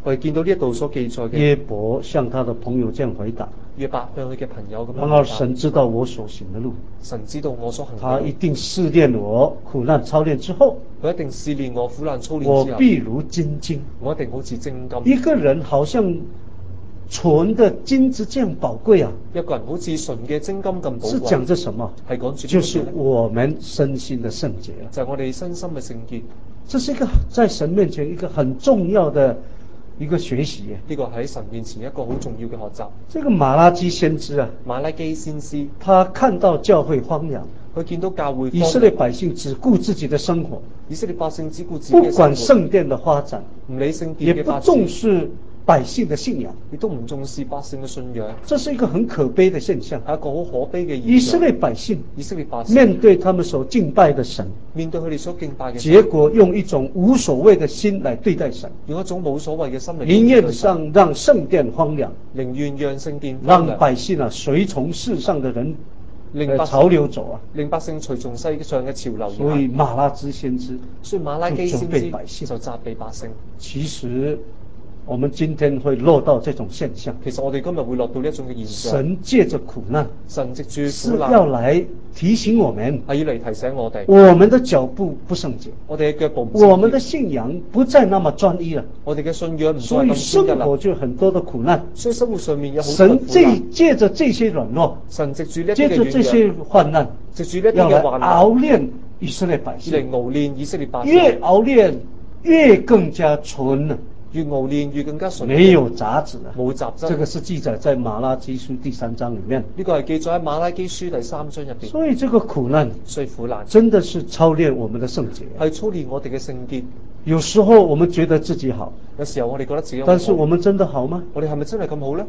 [SPEAKER 2] 我哋見到呢一度所記載嘅
[SPEAKER 1] 約伯向他的朋友這樣回答。
[SPEAKER 2] 約伯向佢嘅朋友咁樣
[SPEAKER 1] 然而
[SPEAKER 2] 回答，
[SPEAKER 1] 神知道我所行的路，
[SPEAKER 2] 神知道我所行
[SPEAKER 1] 他
[SPEAKER 2] 嘅路，
[SPEAKER 1] 一定試煉我，苦難操練之後，
[SPEAKER 2] 佢一定試煉我苦難操練
[SPEAKER 1] 我
[SPEAKER 2] 之後，
[SPEAKER 1] 必如精金。
[SPEAKER 2] 我一定好似精金。
[SPEAKER 1] 一個人好像純的金子這樣寶貴啊！
[SPEAKER 2] 一個人好似純嘅精金咁寶貴。
[SPEAKER 1] 是講着什麼？
[SPEAKER 2] 係講住
[SPEAKER 1] 就是我們身心的聖潔啊！
[SPEAKER 2] 就係我哋身心嘅聖潔。
[SPEAKER 1] 這是一個在神面前一個很重要的一個學習。
[SPEAKER 2] 呢個喺神面前一個好重要嘅學習。
[SPEAKER 1] 這個馬拉基先知啊，
[SPEAKER 2] 馬拉基先知，
[SPEAKER 1] 他看到教會荒涼，
[SPEAKER 2] 佢見到教會荒涼，
[SPEAKER 1] 以色列百姓只顧自己的生活，
[SPEAKER 2] 以色列百姓只顧自己嘅生活，
[SPEAKER 1] 不管聖殿的發展，
[SPEAKER 2] 唔理聖
[SPEAKER 1] 也不
[SPEAKER 2] 殿嘅發展，
[SPEAKER 1] 重視百姓的信仰，
[SPEAKER 2] 亦都唔重視百姓嘅信仰。
[SPEAKER 1] 這是一個很可悲的現象。
[SPEAKER 2] 係一個好可悲嘅現象。
[SPEAKER 1] 以色列百姓，
[SPEAKER 2] 以色列百姓
[SPEAKER 1] 面對他們所敬拜的神，
[SPEAKER 2] 面對佢哋所敬拜嘅神，
[SPEAKER 1] 結果用一種無所謂的心來對待神，
[SPEAKER 2] 用一種冇所謂嘅心嚟，
[SPEAKER 1] 寧願上讓聖殿荒涼，
[SPEAKER 2] 寧願讓聖殿荒涼，
[SPEAKER 1] 讓百姓啊隨從世上的人
[SPEAKER 2] 令
[SPEAKER 1] 潮流走啊，
[SPEAKER 2] 令百姓隨從世上嘅潮流。
[SPEAKER 1] 所以馬拉基先知，
[SPEAKER 2] 所以馬拉基先知
[SPEAKER 1] 就責備百姓，
[SPEAKER 2] 就責備百姓。
[SPEAKER 1] 其實我們今天會落到這種現象。
[SPEAKER 2] 其實我哋今日會落到呢一種嘅現象。
[SPEAKER 1] 神借着苦難，
[SPEAKER 2] 神藉住
[SPEAKER 1] 是
[SPEAKER 2] 苦難
[SPEAKER 1] 要來提醒我們，
[SPEAKER 2] 係要嚟提醒我哋，
[SPEAKER 1] 我們的腳步不聖潔，
[SPEAKER 2] 我哋嘅腳步唔聖潔，
[SPEAKER 1] 我們的信仰不再那麼專一了。
[SPEAKER 2] 我哋嘅信仰唔再
[SPEAKER 1] 所以
[SPEAKER 2] 咁專一啦。
[SPEAKER 1] 生活就很多的苦難。
[SPEAKER 2] 所以生活上面有好多嘅
[SPEAKER 1] 神
[SPEAKER 2] 苦難。
[SPEAKER 1] 這借着這些軟弱，
[SPEAKER 2] 神藉住呢一啲
[SPEAKER 1] 借
[SPEAKER 2] 嘅軟
[SPEAKER 1] 着這些
[SPEAKER 2] 弱，
[SPEAKER 1] 患難，
[SPEAKER 2] 藉住呢一啲
[SPEAKER 1] 要來
[SPEAKER 2] 嘅患難，
[SPEAKER 1] 熬練以色列百姓，
[SPEAKER 2] 嚟熬練以色列百姓，
[SPEAKER 1] 越熬練越更加純了，
[SPEAKER 2] 越熬練越更加純，
[SPEAKER 1] 沒有雜質啊。
[SPEAKER 2] 冇雜質。
[SPEAKER 1] 這個是記載在馬拉基書第三章裏面。
[SPEAKER 2] 呢個係記載喺馬拉基書第三章入邊。
[SPEAKER 1] 所以這個苦難，
[SPEAKER 2] 所以苦難
[SPEAKER 1] 真的是操練我們的聖潔，
[SPEAKER 2] 係操練我哋嘅聖潔。
[SPEAKER 1] 有時候我們覺得自己好，
[SPEAKER 2] 有時候我哋覺得自己好，
[SPEAKER 1] 但是我們真的好嗎？
[SPEAKER 2] 我哋係咪真係咁好呢？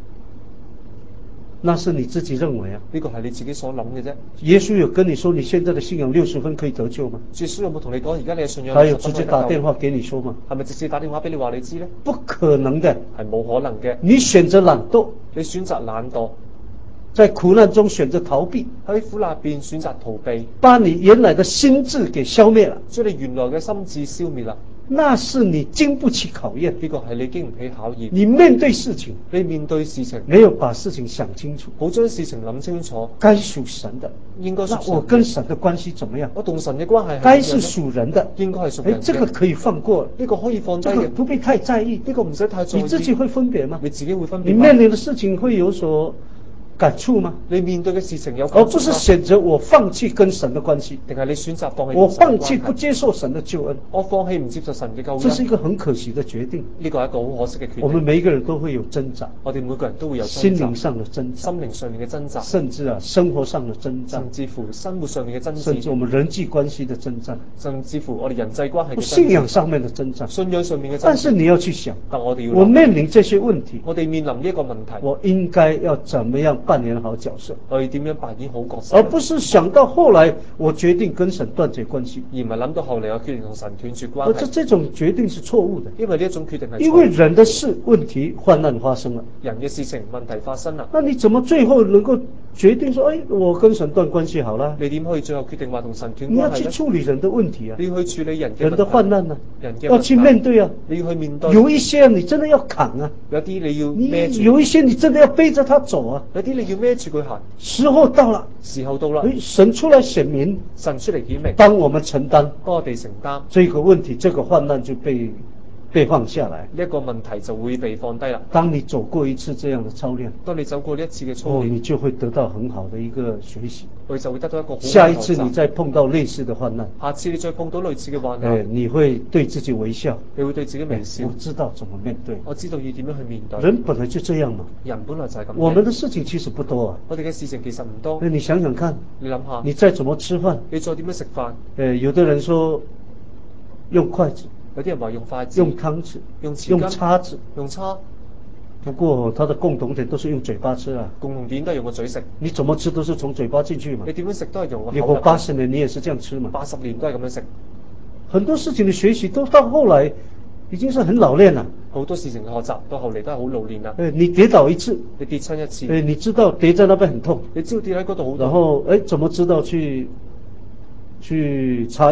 [SPEAKER 1] 那是你自己認為啊。
[SPEAKER 2] 呢個係你自己所諗嘅啫。
[SPEAKER 1] 耶穌有跟你說你現在的信仰六十分可以得救嗎？
[SPEAKER 2] 耶穌有冇同你講而家你嘅信仰？
[SPEAKER 1] 他有直接打電話給你說嗎？
[SPEAKER 2] 係咪直接打電話俾你話你知呢？
[SPEAKER 1] 不可能的，
[SPEAKER 2] 係冇可能嘅。
[SPEAKER 1] 你選擇懶惰，
[SPEAKER 2] 你選擇懶惰，
[SPEAKER 1] 在苦難中選擇逃避，
[SPEAKER 2] 喺苦難入邊選擇逃避，
[SPEAKER 1] 把你原來的心智給消滅了，
[SPEAKER 2] 將你原來嘅心智消滅啦。
[SPEAKER 1] 那是你經不起考驗，
[SPEAKER 2] 呢個係你經唔起考驗。
[SPEAKER 1] 你面對事情，
[SPEAKER 2] 你面對事情
[SPEAKER 1] 沒有把事情想清楚，
[SPEAKER 2] 冇將事情諗清楚。
[SPEAKER 1] 該屬神的，
[SPEAKER 2] 應該屬神的。
[SPEAKER 1] 那我跟神的關係怎麼樣？
[SPEAKER 2] 我同神嘅關係係
[SPEAKER 1] 該是屬人的，
[SPEAKER 2] 應該係屬人嘅。
[SPEAKER 1] 誒，這個可以放過，
[SPEAKER 2] 呢個可以放低嘅，
[SPEAKER 1] 這個不必太在意，
[SPEAKER 2] 呢個唔使太在意。
[SPEAKER 1] 你自己會分別嗎？
[SPEAKER 2] 你自己會分別嗎？
[SPEAKER 1] 你面臨的事情會有所感觸嗎？
[SPEAKER 2] 你面對嘅事情有感觸嗎？
[SPEAKER 1] 而不是選擇我放棄跟神的關係，
[SPEAKER 2] 定係你選擇放棄？
[SPEAKER 1] 我放棄不接受神的救恩，
[SPEAKER 2] 我放棄唔接受神嘅救恩。
[SPEAKER 1] 這是一個很可惜的決定。
[SPEAKER 2] 呢個係一個好可惜嘅決定。
[SPEAKER 1] 我們每一個人都會有掙扎，
[SPEAKER 2] 我哋每個人都會有
[SPEAKER 1] 心靈上的掙扎，
[SPEAKER 2] 心靈上面嘅掙扎，
[SPEAKER 1] 甚至啊生活上的掙扎，
[SPEAKER 2] 甚至乎生活上面嘅掙扎，
[SPEAKER 1] 甚至我們人際關係的掙扎，
[SPEAKER 2] 甚至乎我哋人際關係嘅掙扎，
[SPEAKER 1] 信仰上面的掙扎，
[SPEAKER 2] 信仰上面嘅掙扎。
[SPEAKER 1] 但是你要去想，
[SPEAKER 2] 但我哋要
[SPEAKER 1] 我面臨這些問題，
[SPEAKER 2] 我哋面臨呢一個問題，
[SPEAKER 1] 我應該要怎麼樣扮演好角色？
[SPEAKER 2] 我哋點樣扮演好角色？
[SPEAKER 1] 而不是想到後來我決定跟神斷絕關係，
[SPEAKER 2] 而唔係諗到後嚟我決定同神斷絕關係。
[SPEAKER 1] 而這這種決定是錯誤的，
[SPEAKER 2] 因為呢一種決定係錯誤。
[SPEAKER 1] 因為人的事問題患難發生了，
[SPEAKER 2] 人嘅事情問題發生啦。
[SPEAKER 1] 那你怎麼最後能夠決定說，哎，我跟神斷關係好了？
[SPEAKER 2] 你點可以最後決定話同神斷關係？
[SPEAKER 1] 你要去處理人的問題啊，
[SPEAKER 2] 你要去處理人嘅
[SPEAKER 1] 人的患難啊，
[SPEAKER 2] 人嘅
[SPEAKER 1] 要去面對啊，
[SPEAKER 2] 你要去面對。
[SPEAKER 1] 有一些你真的要扛啊，
[SPEAKER 2] 有啲你要
[SPEAKER 1] 你
[SPEAKER 2] 孭住，
[SPEAKER 1] 有一些你真的要背着他走啊，
[SPEAKER 2] 有啲你要孭住佢行。
[SPEAKER 1] 時候到了，
[SPEAKER 2] 時候到啦，
[SPEAKER 1] 神出來顯明，
[SPEAKER 2] 神出嚟顯明，
[SPEAKER 1] 幫我們承擔，
[SPEAKER 2] 幫我哋承擔
[SPEAKER 1] 這個問題，這個患難就被被放下來，
[SPEAKER 2] 呢一個問題就會被放低啦。
[SPEAKER 1] 當你走過一次這樣的操練，
[SPEAKER 2] 當你走過呢一次嘅操
[SPEAKER 1] 哦，
[SPEAKER 2] 練，
[SPEAKER 1] 你就會得到很好的一個學習，
[SPEAKER 2] 佢就會得到一個好嘅學習。
[SPEAKER 1] 下一次你再碰到類似的患難，
[SPEAKER 2] 下次你再碰到類似嘅患
[SPEAKER 1] 哎，
[SPEAKER 2] 難，
[SPEAKER 1] 你會對自己微笑，
[SPEAKER 2] 你會對自己微笑
[SPEAKER 1] 我。知道怎麼面對，
[SPEAKER 2] 我知道要點樣去面對。
[SPEAKER 1] 人本來就這樣嘛，
[SPEAKER 2] 人本來就係咁。
[SPEAKER 1] 我們的事情其實不多啊，
[SPEAKER 2] 我哋嘅事情其實唔多。
[SPEAKER 1] 那你想想看，
[SPEAKER 2] 你諗下，
[SPEAKER 1] 你再怎麼吃飯，
[SPEAKER 2] 你再點樣食飯？
[SPEAKER 1] 呃，有的人說用筷子，
[SPEAKER 2] 有啲人話用筷子、
[SPEAKER 1] 用湯匙，
[SPEAKER 2] 用匙
[SPEAKER 1] 用
[SPEAKER 2] 羹
[SPEAKER 1] 叉子，
[SPEAKER 2] 用叉，
[SPEAKER 1] 不過它的共同點都是用嘴巴吃啊，
[SPEAKER 2] 共同點都係用個嘴食。
[SPEAKER 1] 你怎麼吃都是從嘴巴進去嘛
[SPEAKER 2] 你，點樣食都係用個
[SPEAKER 1] 你活
[SPEAKER 2] 口入
[SPEAKER 1] 八十年你也是這樣吃嘛，
[SPEAKER 2] 八十年都係咁樣食。
[SPEAKER 1] 很多事情的學習都到後來已經是很老練了，
[SPEAKER 2] 好多事情嘅學習到後嚟都係好老練啦。
[SPEAKER 1] 呃，你跌倒一次，
[SPEAKER 2] 你跌親一次，
[SPEAKER 1] 呃，你知道跌在那邊很痛，
[SPEAKER 2] 你知道跌喺嗰度好痛，
[SPEAKER 1] 然後哎，怎麼知道去去擦藥？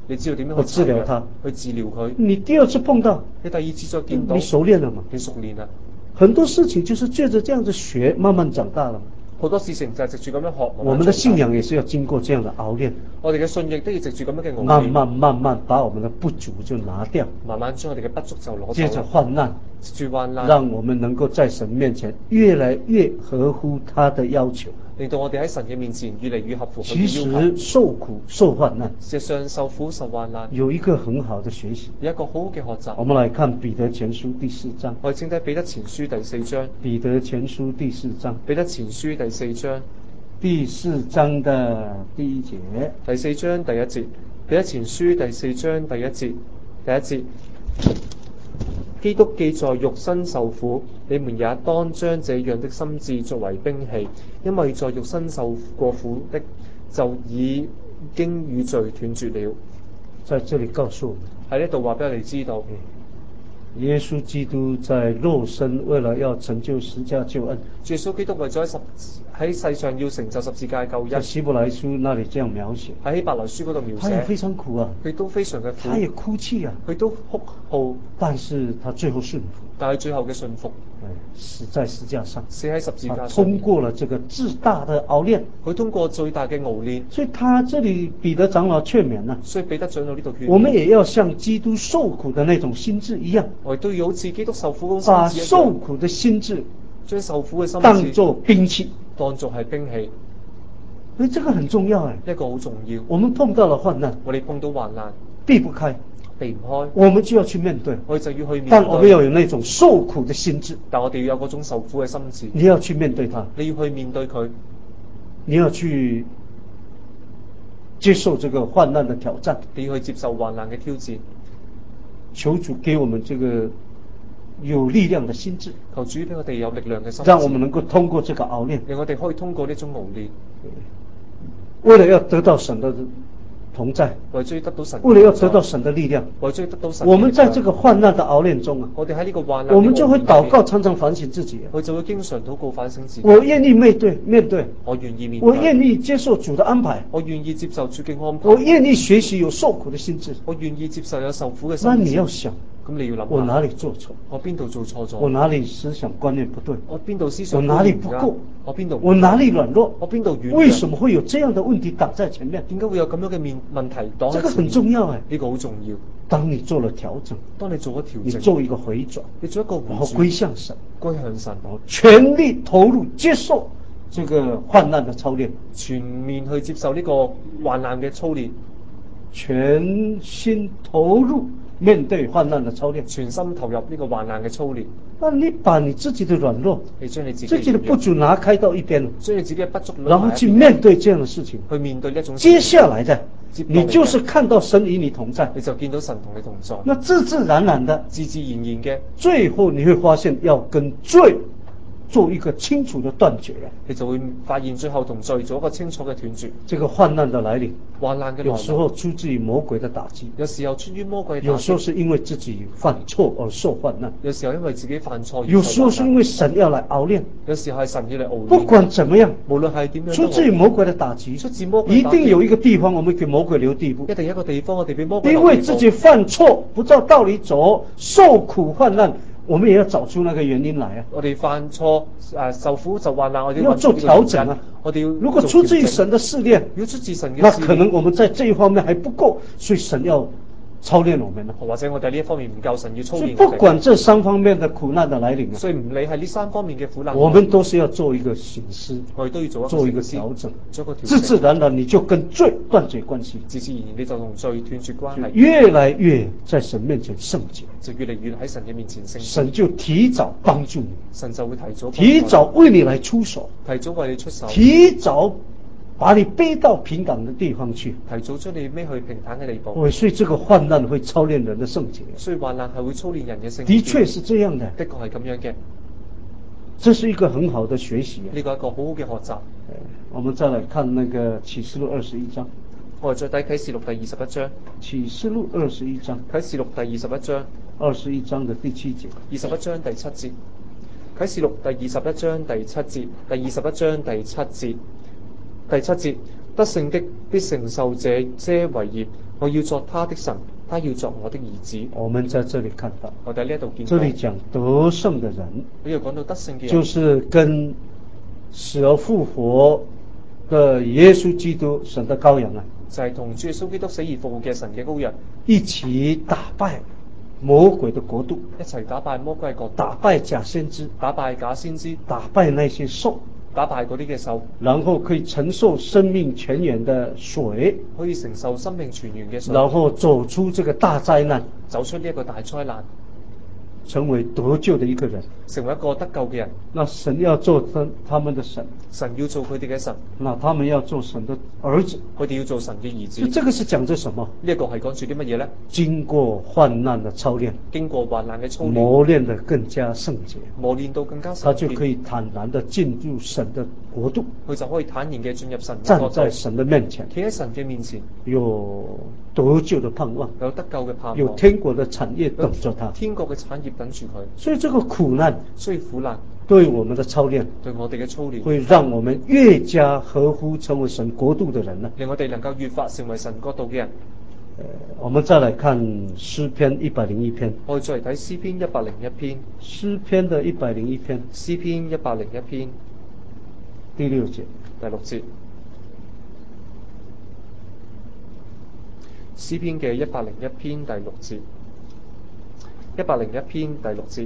[SPEAKER 2] 你知道點樣
[SPEAKER 1] 我
[SPEAKER 2] 去
[SPEAKER 1] 治療他，
[SPEAKER 2] 去治療佢。
[SPEAKER 1] 你第二次碰到，
[SPEAKER 2] 你第二次再見到，
[SPEAKER 1] 你熟練了嘛？
[SPEAKER 2] 你熟練啦。
[SPEAKER 1] 很多事情就是借着這樣子學，慢慢長大了。
[SPEAKER 2] 好多事情就係藉住咁樣學。
[SPEAKER 1] 我們的信仰也是要經過這樣的熬練。
[SPEAKER 2] 我哋嘅信仰都要藉住咁樣嘅熬練。
[SPEAKER 1] 慢慢慢慢把我們的不足就拿掉。
[SPEAKER 2] 慢慢將我哋嘅不足就攞走。
[SPEAKER 1] 接着患難，
[SPEAKER 2] 接住患難，
[SPEAKER 1] 讓我們能夠在神面前越來越合乎他的要求。
[SPEAKER 2] 令到我哋喺神嘅面前越嚟越合乎佢
[SPEAKER 1] 其
[SPEAKER 2] 嘅要求。
[SPEAKER 1] 實受苦受患難，
[SPEAKER 2] 事實上受苦受患難
[SPEAKER 1] 有一個很好的學習，
[SPEAKER 2] 有一個好好嘅學習。
[SPEAKER 1] 我們來看彼得前書第四章。
[SPEAKER 2] 我哋請睇彼得前書第四章。
[SPEAKER 1] 彼得前書第四章。
[SPEAKER 2] 彼得前書第四章。
[SPEAKER 1] 第四章的第一節。
[SPEAKER 2] 第四章第一節。彼得前書第四章第一節。第一節。基督既在肉身受苦，你們也當將這樣的心志作為兵器，因為在肉身受過苦的，就已經與罪斷絕了。
[SPEAKER 1] 在這裡告訴我們，
[SPEAKER 2] 喺呢度話俾我哋知道，
[SPEAKER 1] 耶穌基督在肉身為了要成就十架救恩，
[SPEAKER 2] 耶穌基督為咗喺十喺世上要成就十字架救恩。
[SPEAKER 1] 在希伯來書那裡這樣描寫，
[SPEAKER 2] 喺希伯來書嗰度描寫，
[SPEAKER 1] 他也非常苦啊，
[SPEAKER 2] 佢都非常嘅苦，
[SPEAKER 1] 他也哭泣啊，
[SPEAKER 2] 佢都哭號，
[SPEAKER 1] 但是他最後順服，
[SPEAKER 2] 但係最後嘅順服，
[SPEAKER 1] 死在十字架上，
[SPEAKER 2] 死喺十字架上，
[SPEAKER 1] 通過了這個至大的熬練，
[SPEAKER 2] 佢通過最大嘅熬練，
[SPEAKER 1] 所以他這裡彼得長老勸勉啊，
[SPEAKER 2] 所以彼得長老呢度勸勉，
[SPEAKER 1] 我們也要像基督受苦的那種心志一樣，
[SPEAKER 2] 我哋都要好似基督受苦嗰種
[SPEAKER 1] 把
[SPEAKER 2] 心志一樣，
[SPEAKER 1] 受苦的心志
[SPEAKER 2] 將受苦嘅心志
[SPEAKER 1] 當作兵器，
[SPEAKER 2] 當作係兵器，
[SPEAKER 1] 所以這個很重要誒，
[SPEAKER 2] 呢個好重要。
[SPEAKER 1] 我們碰到了患難，
[SPEAKER 2] 我哋碰到患難，
[SPEAKER 1] 避不開，
[SPEAKER 2] 避唔開，
[SPEAKER 1] 我們就要去面對，
[SPEAKER 2] 我哋就要去面對。
[SPEAKER 1] 但我們要有那種受苦的心志，
[SPEAKER 2] 但我哋要有嗰種受苦嘅心志，
[SPEAKER 1] 你要去面對它，
[SPEAKER 2] 你要去面對佢，
[SPEAKER 1] 你要去接受這個患難的挑戰，
[SPEAKER 2] 你要去接受患難嘅挑戰。
[SPEAKER 1] 求主給我們這個有力量的心智，
[SPEAKER 2] 求主俾我哋有力量嘅心智，
[SPEAKER 1] 讓我們能夠通過這個熬練，
[SPEAKER 2] 令我哋可以通過呢種熬練，
[SPEAKER 1] 為了要得到神的同在，
[SPEAKER 2] 為咗要得到神，
[SPEAKER 1] 為了要得到神的力量，
[SPEAKER 2] 為咗要得到神。
[SPEAKER 1] 我們在這個患難的熬練中啊，
[SPEAKER 2] 我哋喺呢個患難，
[SPEAKER 1] 我們就會禱告，常常反省自己，
[SPEAKER 2] 我就會經常禱告反省自己。
[SPEAKER 1] 我願意面對面對，
[SPEAKER 2] 我願意面對，
[SPEAKER 1] 我願意接受主的安排，
[SPEAKER 2] 我願意接受主嘅安排，
[SPEAKER 1] 我願意學習有受苦的心智，
[SPEAKER 2] 我願意接受有受苦嘅心智。
[SPEAKER 1] 那你要想，
[SPEAKER 2] 咁你要諗，
[SPEAKER 1] 我哪裡做錯？
[SPEAKER 2] 我邊度做錯咗？
[SPEAKER 1] 我哪裡思想觀念不對？
[SPEAKER 2] 我邊度思想
[SPEAKER 1] 我哪裡不夠？ 我
[SPEAKER 2] 邊度？
[SPEAKER 1] 我哪裡軟弱？
[SPEAKER 2] 我邊度軟弱？
[SPEAKER 1] 為什麼會有這樣的問題擋在前面？
[SPEAKER 2] 點解會有咁樣嘅面問題擋喺前面？
[SPEAKER 1] 這個很重要誒，
[SPEAKER 2] 呢個好重要。
[SPEAKER 1] 當你做了調整，
[SPEAKER 2] 當你做咗調整，
[SPEAKER 1] 你做一個回轉，
[SPEAKER 2] 你做一個回轉，
[SPEAKER 1] 然後歸向神，
[SPEAKER 2] 歸向神，
[SPEAKER 1] 全力投入接受這個患難的操練，
[SPEAKER 2] 全面去接受呢個患難嘅操練，
[SPEAKER 1] 全心投入面對患難的操練，
[SPEAKER 2] 全心投入呢個患難嘅操練。
[SPEAKER 1] 那你把你自己的軟弱，
[SPEAKER 2] 你將你自己
[SPEAKER 1] 自己的不足拿開到一邊，
[SPEAKER 2] 將你自己嘅不足，
[SPEAKER 1] 然後去面對這樣的事情，
[SPEAKER 2] 去面對呢一種。
[SPEAKER 1] 接下來的，你就是看到神與你同在，
[SPEAKER 2] 你就見到神同你同在。
[SPEAKER 1] 那自自然然的，
[SPEAKER 2] 自自然然嘅，
[SPEAKER 1] 最後你會發現要跟罪做一個清楚的斷絕了，
[SPEAKER 2] 你就會發現最後同罪做一個清楚嘅斷絕。
[SPEAKER 1] 這個患難的來臨，
[SPEAKER 2] 患難嘅來臨，
[SPEAKER 1] 有時候出自於魔鬼的打擊，
[SPEAKER 2] 有時候出於魔鬼的打擊，
[SPEAKER 1] 有時候是因為自己犯錯而受患難，
[SPEAKER 2] 有時候因為自己犯錯，
[SPEAKER 1] 有時候是因為神要來熬練，
[SPEAKER 2] 有時候係神要嚟熬練。
[SPEAKER 1] 不管怎麼樣，
[SPEAKER 2] 無論係點樣，
[SPEAKER 1] 出自於魔鬼的打擊，
[SPEAKER 2] 出自魔鬼
[SPEAKER 1] 一定有一個地方我們給魔鬼留地步，
[SPEAKER 2] 一定有一個地方我哋俾魔鬼留地步，
[SPEAKER 1] 因為自己犯錯不照道理走，受苦患難，我們也要找出那個原因來啊！
[SPEAKER 2] 我哋犯錯誒受苦就患難，我哋
[SPEAKER 1] 要做調整啊！
[SPEAKER 2] 我哋要
[SPEAKER 1] 如果出自於神的試煉，
[SPEAKER 2] 如果出自神嘅，
[SPEAKER 1] 那可能我們在這一方面還不夠，所以神要操練我們啊！
[SPEAKER 2] 或者我哋呢一方面唔夠，神要操練我哋。
[SPEAKER 1] 所以不管這三方面的苦難的來臨啊，
[SPEAKER 2] 所以唔理係呢三方面嘅苦難，
[SPEAKER 1] 我們都是要做一個省思，
[SPEAKER 2] 我哋都要做一個
[SPEAKER 1] 做一個調整，
[SPEAKER 2] 做一個調整，
[SPEAKER 1] 自自然然你就跟罪斷絕關係，
[SPEAKER 2] 自自然然你就同罪斷絕關係，
[SPEAKER 1] 越來越在神面前聖潔，
[SPEAKER 2] 就越嚟越喺神嘅面前聖潔，
[SPEAKER 1] 神就提早幫助你，
[SPEAKER 2] 神就會提早
[SPEAKER 1] 提早為你來出手，
[SPEAKER 2] 提早為你出手，
[SPEAKER 1] 提早把你背到平坦的地方去，
[SPEAKER 2] 提早將你孭去平坦嘅地步。
[SPEAKER 1] 哦，所以這個患難會操練人的聖潔，
[SPEAKER 2] 所以患難係會操練人嘅聖潔，
[SPEAKER 1] 的確是這樣的，
[SPEAKER 2] 的確係咁樣嘅。
[SPEAKER 1] 這是一個很好的學習啊！
[SPEAKER 2] 呢個係一個好好嘅學習。
[SPEAKER 1] 我們再來看那個啟示錄二十一章。
[SPEAKER 2] 我哋再睇啟示錄第二十一章。
[SPEAKER 1] 啟示錄二十一章。
[SPEAKER 2] 啟示錄第二十一章。
[SPEAKER 1] 二十一章的第七節。
[SPEAKER 2] 二十一章第七節。啟示錄第二十一章第七節。第二十一章第七節。第七節，得勝的必承受這些為業， 我要作他的神，他要作我的兒子。
[SPEAKER 1] 我們在這裡看到，
[SPEAKER 2] 我哋喺呢一度見
[SPEAKER 1] 這
[SPEAKER 2] 到，
[SPEAKER 1] 裡講得勝的人，
[SPEAKER 2] 呢度講到得勝嘅人，
[SPEAKER 1] 就是跟死而復活的耶穌基督神的羔羊啊，
[SPEAKER 2] 就係同主耶穌基督死而復活嘅神嘅羔羊，
[SPEAKER 1] 一起打敗魔鬼的國度，
[SPEAKER 2] 一齊打敗魔鬼嘅國度，
[SPEAKER 1] 打敗假先知，
[SPEAKER 2] 打敗假先知，
[SPEAKER 1] 打敗那些獸，
[SPEAKER 2] 打敗嗰啲嘅獸，
[SPEAKER 1] 然後可以承受生命泉源的水，
[SPEAKER 2] 可以承受生命泉源嘅水，
[SPEAKER 1] 然後走出這個大災難，
[SPEAKER 2] 走出呢一個大災難，
[SPEAKER 1] 成為得救的一個人。
[SPEAKER 2] 成為一個得救嘅人。
[SPEAKER 1] 那神要做他他們的神，
[SPEAKER 2] 神要做佢哋嘅神，
[SPEAKER 1] 那他們要做神的兒子。
[SPEAKER 2] 佢哋要做神嘅兒子。
[SPEAKER 1] 就這個是講着什麼？
[SPEAKER 2] 呢一個係講住啲乜嘢呢？
[SPEAKER 1] 經過患難的操練，
[SPEAKER 2] 經過患難嘅操練，
[SPEAKER 1] 磨練得更加聖潔，
[SPEAKER 2] 磨練到更加聖潔，
[SPEAKER 1] 他就可以坦然地進入神的國度，
[SPEAKER 2] 佢就可以坦然嘅進入神嘅
[SPEAKER 1] 站
[SPEAKER 2] 國度，
[SPEAKER 1] 在神的面前，
[SPEAKER 2] 企喺神嘅面前，
[SPEAKER 1] 有得救的盼望，
[SPEAKER 2] 有得救嘅盼望，
[SPEAKER 1] 有天國的產業等着他。
[SPEAKER 2] 天國嘅產業等住佢。
[SPEAKER 1] 所以這個苦難，
[SPEAKER 2] 所以苦難
[SPEAKER 1] 對我們的操練，
[SPEAKER 2] 對我哋嘅操練，
[SPEAKER 1] 會讓我們越加合乎成為神國度的人呢。
[SPEAKER 2] 令我哋能夠越發成為神國度嘅人。
[SPEAKER 1] 呃，我們再來看詩篇一百零一篇。
[SPEAKER 2] 我哋再嚟睇詩篇一百零一篇。
[SPEAKER 1] 詩篇的一百零一篇，
[SPEAKER 2] 詩篇一百零一篇
[SPEAKER 1] 第六節，
[SPEAKER 2] 第六節。詩篇嘅一百零一篇第六節。一百零一篇第六節。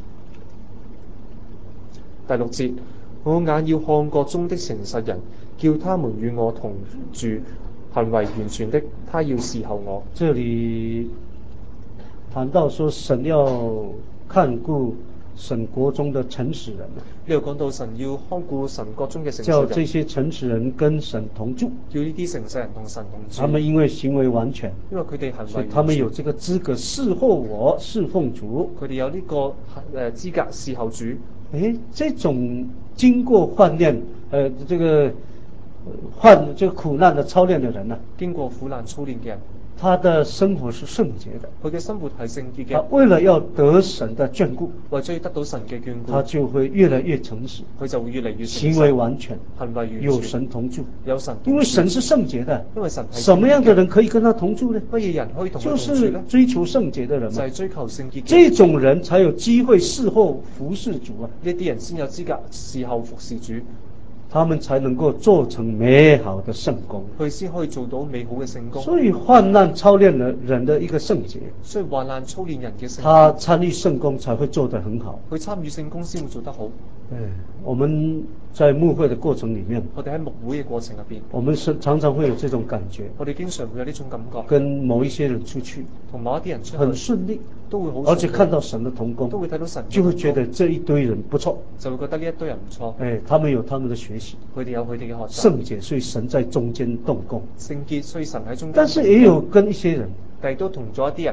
[SPEAKER 2] 第六節，我眼要看國中的誠實人，叫他們與我同住，行為完全的，他要侍候我。
[SPEAKER 1] 這裡談到說神要看顧神國中的誠實人，
[SPEAKER 2] 呢度講到神要看顧神國中嘅誠實人，
[SPEAKER 1] 叫這些誠實人跟神同住，
[SPEAKER 2] 叫呢啲誠實人同神同住。
[SPEAKER 1] 他們因為行為完全，
[SPEAKER 2] 因為佢哋行為完全，
[SPEAKER 1] 所以他們有這個資格侍候我，侍奉主。
[SPEAKER 2] 佢哋有呢個誒資格侍候主。
[SPEAKER 1] 誒，這種經過患練，呃，這個患這個苦難的操練的人呢、啊，
[SPEAKER 2] 經過苦難操練嘅人，
[SPEAKER 1] 他的生活是聖潔的，
[SPEAKER 2] 佢嘅生活係聖潔嘅。
[SPEAKER 1] 他為了要得神的眷顧，
[SPEAKER 2] 為咗要得到神嘅眷顧，
[SPEAKER 1] 他就會越來越誠實，
[SPEAKER 2] 佢就會越嚟越誠實，
[SPEAKER 1] 行為完全，
[SPEAKER 2] 行為完全，
[SPEAKER 1] 有神同住，
[SPEAKER 2] 有神同住，
[SPEAKER 1] 因為神是聖潔的。
[SPEAKER 2] 因為神係
[SPEAKER 1] 什麼樣的人可以跟他同住呢？
[SPEAKER 2] 乜嘢人可以同佢
[SPEAKER 1] 就
[SPEAKER 2] 同住
[SPEAKER 1] 是
[SPEAKER 2] 呢？
[SPEAKER 1] 追求聖潔的人嘛，
[SPEAKER 2] 就係追求聖潔嘅
[SPEAKER 1] 這種人才有機會侍候服侍主啊！
[SPEAKER 2] 呢啲人先有資格侍候服侍主，
[SPEAKER 1] 他們才能夠做成美好的聖工，
[SPEAKER 2] 佢先可以做到美好嘅聖工。
[SPEAKER 1] 所以患難操練了人的一個聖潔，
[SPEAKER 2] 所以患難操練人嘅聖潔，
[SPEAKER 1] 他參與聖工才會做得很好。
[SPEAKER 2] 佢參與聖工先會做得好。
[SPEAKER 1] 哎，我們在牧會的過程裡面，
[SPEAKER 2] 我哋喺牧會嘅過程入邊，
[SPEAKER 1] 我們是常常會有這種感覺，
[SPEAKER 2] 我哋經常會有呢種感覺，
[SPEAKER 1] 跟某一些人出去，
[SPEAKER 2] 同某一啲人出去
[SPEAKER 1] 很順利，
[SPEAKER 2] 都會好順利，
[SPEAKER 1] 而且看到神的同工，
[SPEAKER 2] 都會睇到神，
[SPEAKER 1] 就會覺得這一堆人不錯，
[SPEAKER 2] 就會覺得呢一堆人唔錯。
[SPEAKER 1] 哎，他們有他們的學習，
[SPEAKER 2] 佢哋有佢哋嘅學習，
[SPEAKER 1] 聖潔，所以神在中間動工，
[SPEAKER 2] 聖潔，所以神喺中間。
[SPEAKER 1] 但是也有跟一些人，
[SPEAKER 2] 但係都同咗一啲人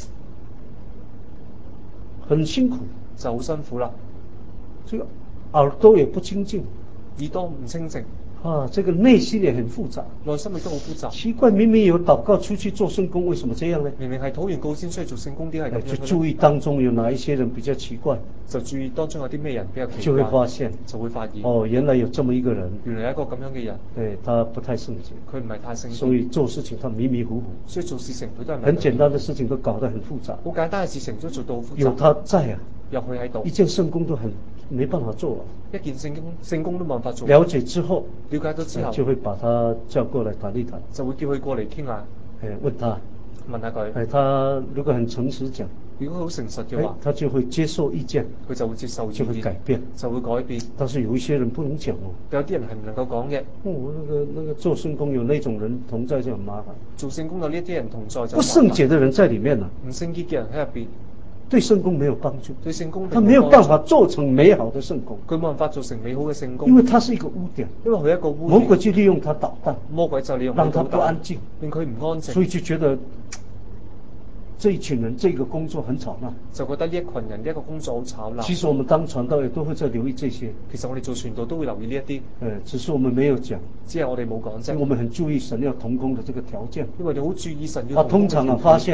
[SPEAKER 1] 很辛苦，
[SPEAKER 2] 就好辛苦啦。
[SPEAKER 1] 這個耳朵也不清淨，
[SPEAKER 2] 耳朵唔清淨，
[SPEAKER 1] 啊，這個內心也很複雜，
[SPEAKER 2] 內心亦都好複雜。
[SPEAKER 1] 奇怪，明明有禱告出去做聖工，為什麼這樣呢？
[SPEAKER 2] 明明係禱完告先出去做聖工，點係咁樣
[SPEAKER 1] 就注意當中有哪一些人比較奇怪，
[SPEAKER 2] 就注意當中有啲咩人比較奇怪，
[SPEAKER 1] 就會發現，
[SPEAKER 2] 就會發現，
[SPEAKER 1] 哦，原來有這麼一個人，
[SPEAKER 2] 原來有一個咁樣嘅人，
[SPEAKER 1] 對，他不太聖潔，
[SPEAKER 2] 佢唔係太聖潔，
[SPEAKER 1] 所以做事情他迷迷糊糊，
[SPEAKER 2] 所以做事情佢都係
[SPEAKER 1] 很簡單的事情都搞得很複雜，
[SPEAKER 2] 好簡單嘅事情都做到好複雜。
[SPEAKER 1] 有他在啊，
[SPEAKER 2] 有佢喺度，
[SPEAKER 1] 一件聖工都很沒辦法做啊，
[SPEAKER 2] 一件聖工聖工都冇辦法做。
[SPEAKER 1] 了解之後，
[SPEAKER 2] 了解咗之後，
[SPEAKER 1] 就會把他叫過來談一談，
[SPEAKER 2] 就會叫佢過嚟傾下，
[SPEAKER 1] 誒，問他，
[SPEAKER 2] 問下佢，
[SPEAKER 1] 誒，他如果很誠實講，
[SPEAKER 2] 如果好誠實嘅話，
[SPEAKER 1] 他就會接受意見，
[SPEAKER 2] 佢就會接受意見，
[SPEAKER 1] 就會改變，
[SPEAKER 2] 就會改變。
[SPEAKER 1] 但是有一些人不能講哦，
[SPEAKER 2] 有啲人係唔能夠講嘅。
[SPEAKER 1] 哦，那個那個做聖工有那種人同在就很麻煩，
[SPEAKER 2] 做聖工有呢啲人同在就
[SPEAKER 1] 不聖潔的人在裡面啊，
[SPEAKER 2] 唔聖潔嘅人喺入邊，
[SPEAKER 1] 對聖工沒有幫助，
[SPEAKER 2] 對聖工
[SPEAKER 1] 他沒有辦法做成美好的聖工，
[SPEAKER 2] 佢冇辦法做成美好嘅聖工，
[SPEAKER 1] 因為他是一個污點，
[SPEAKER 2] 因為佢一個污點，
[SPEAKER 1] 魔鬼就利用他搗蛋，
[SPEAKER 2] 魔鬼就利用
[SPEAKER 1] 讓他不安靜，
[SPEAKER 2] 令佢唔安靜，
[SPEAKER 1] 所以就覺得這一群人這個工作很吵鬧，
[SPEAKER 2] 就覺得呢一群人呢一個工作好吵鬧。
[SPEAKER 1] 其實我們當傳道也都會在留意這些，
[SPEAKER 2] 其實我哋做傳道都會留意呢一啲，
[SPEAKER 1] 誒，只是我們沒有講，
[SPEAKER 2] 只係我哋冇講啫。
[SPEAKER 1] 我們很注意神要同工的這個條件，
[SPEAKER 2] 因為我哋好注意神要
[SPEAKER 1] 他通常啊發現，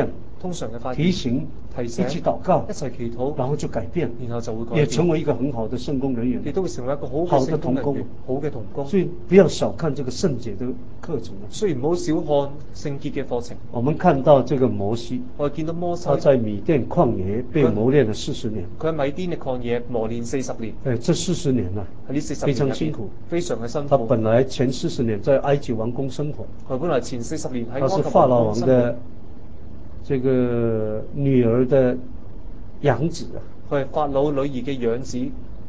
[SPEAKER 2] 通常嘅發現、
[SPEAKER 1] 提醒、
[SPEAKER 2] 提醒、
[SPEAKER 1] 一起禱告
[SPEAKER 2] 一，齊祈禱，
[SPEAKER 1] 然後就改變，
[SPEAKER 2] 然後就會改
[SPEAKER 1] 也成
[SPEAKER 2] 變，
[SPEAKER 1] 為一個很好的聖工人員，
[SPEAKER 2] 亦都會成為一個好
[SPEAKER 1] 好
[SPEAKER 2] 嘅聖
[SPEAKER 1] 的同工
[SPEAKER 2] 工人員，好嘅同工。
[SPEAKER 1] 所以不要小看這個聖潔的課程啊。
[SPEAKER 2] 雖然唔好小看聖潔嘅課程，
[SPEAKER 1] 我們看到這個摩西，
[SPEAKER 2] 我哋見到摩西，
[SPEAKER 1] 他在米甸曠野被磨練了四十年，
[SPEAKER 2] 佢喺米甸嘅曠野磨練四十年，
[SPEAKER 1] 哎，這四十年啊，
[SPEAKER 2] 喺呢四十
[SPEAKER 1] 非
[SPEAKER 2] 年入邊
[SPEAKER 1] 常辛苦。
[SPEAKER 2] 非常嘅辛苦。
[SPEAKER 1] 他本來前四十年在埃及王宮生活，
[SPEAKER 2] 佢本來前四十年喺
[SPEAKER 1] 他
[SPEAKER 2] 埃及
[SPEAKER 1] 是法老
[SPEAKER 2] 王生
[SPEAKER 1] 王的
[SPEAKER 2] 活，
[SPEAKER 1] 這個女兒的養子啊，
[SPEAKER 2] 佢係法老女兒嘅養子，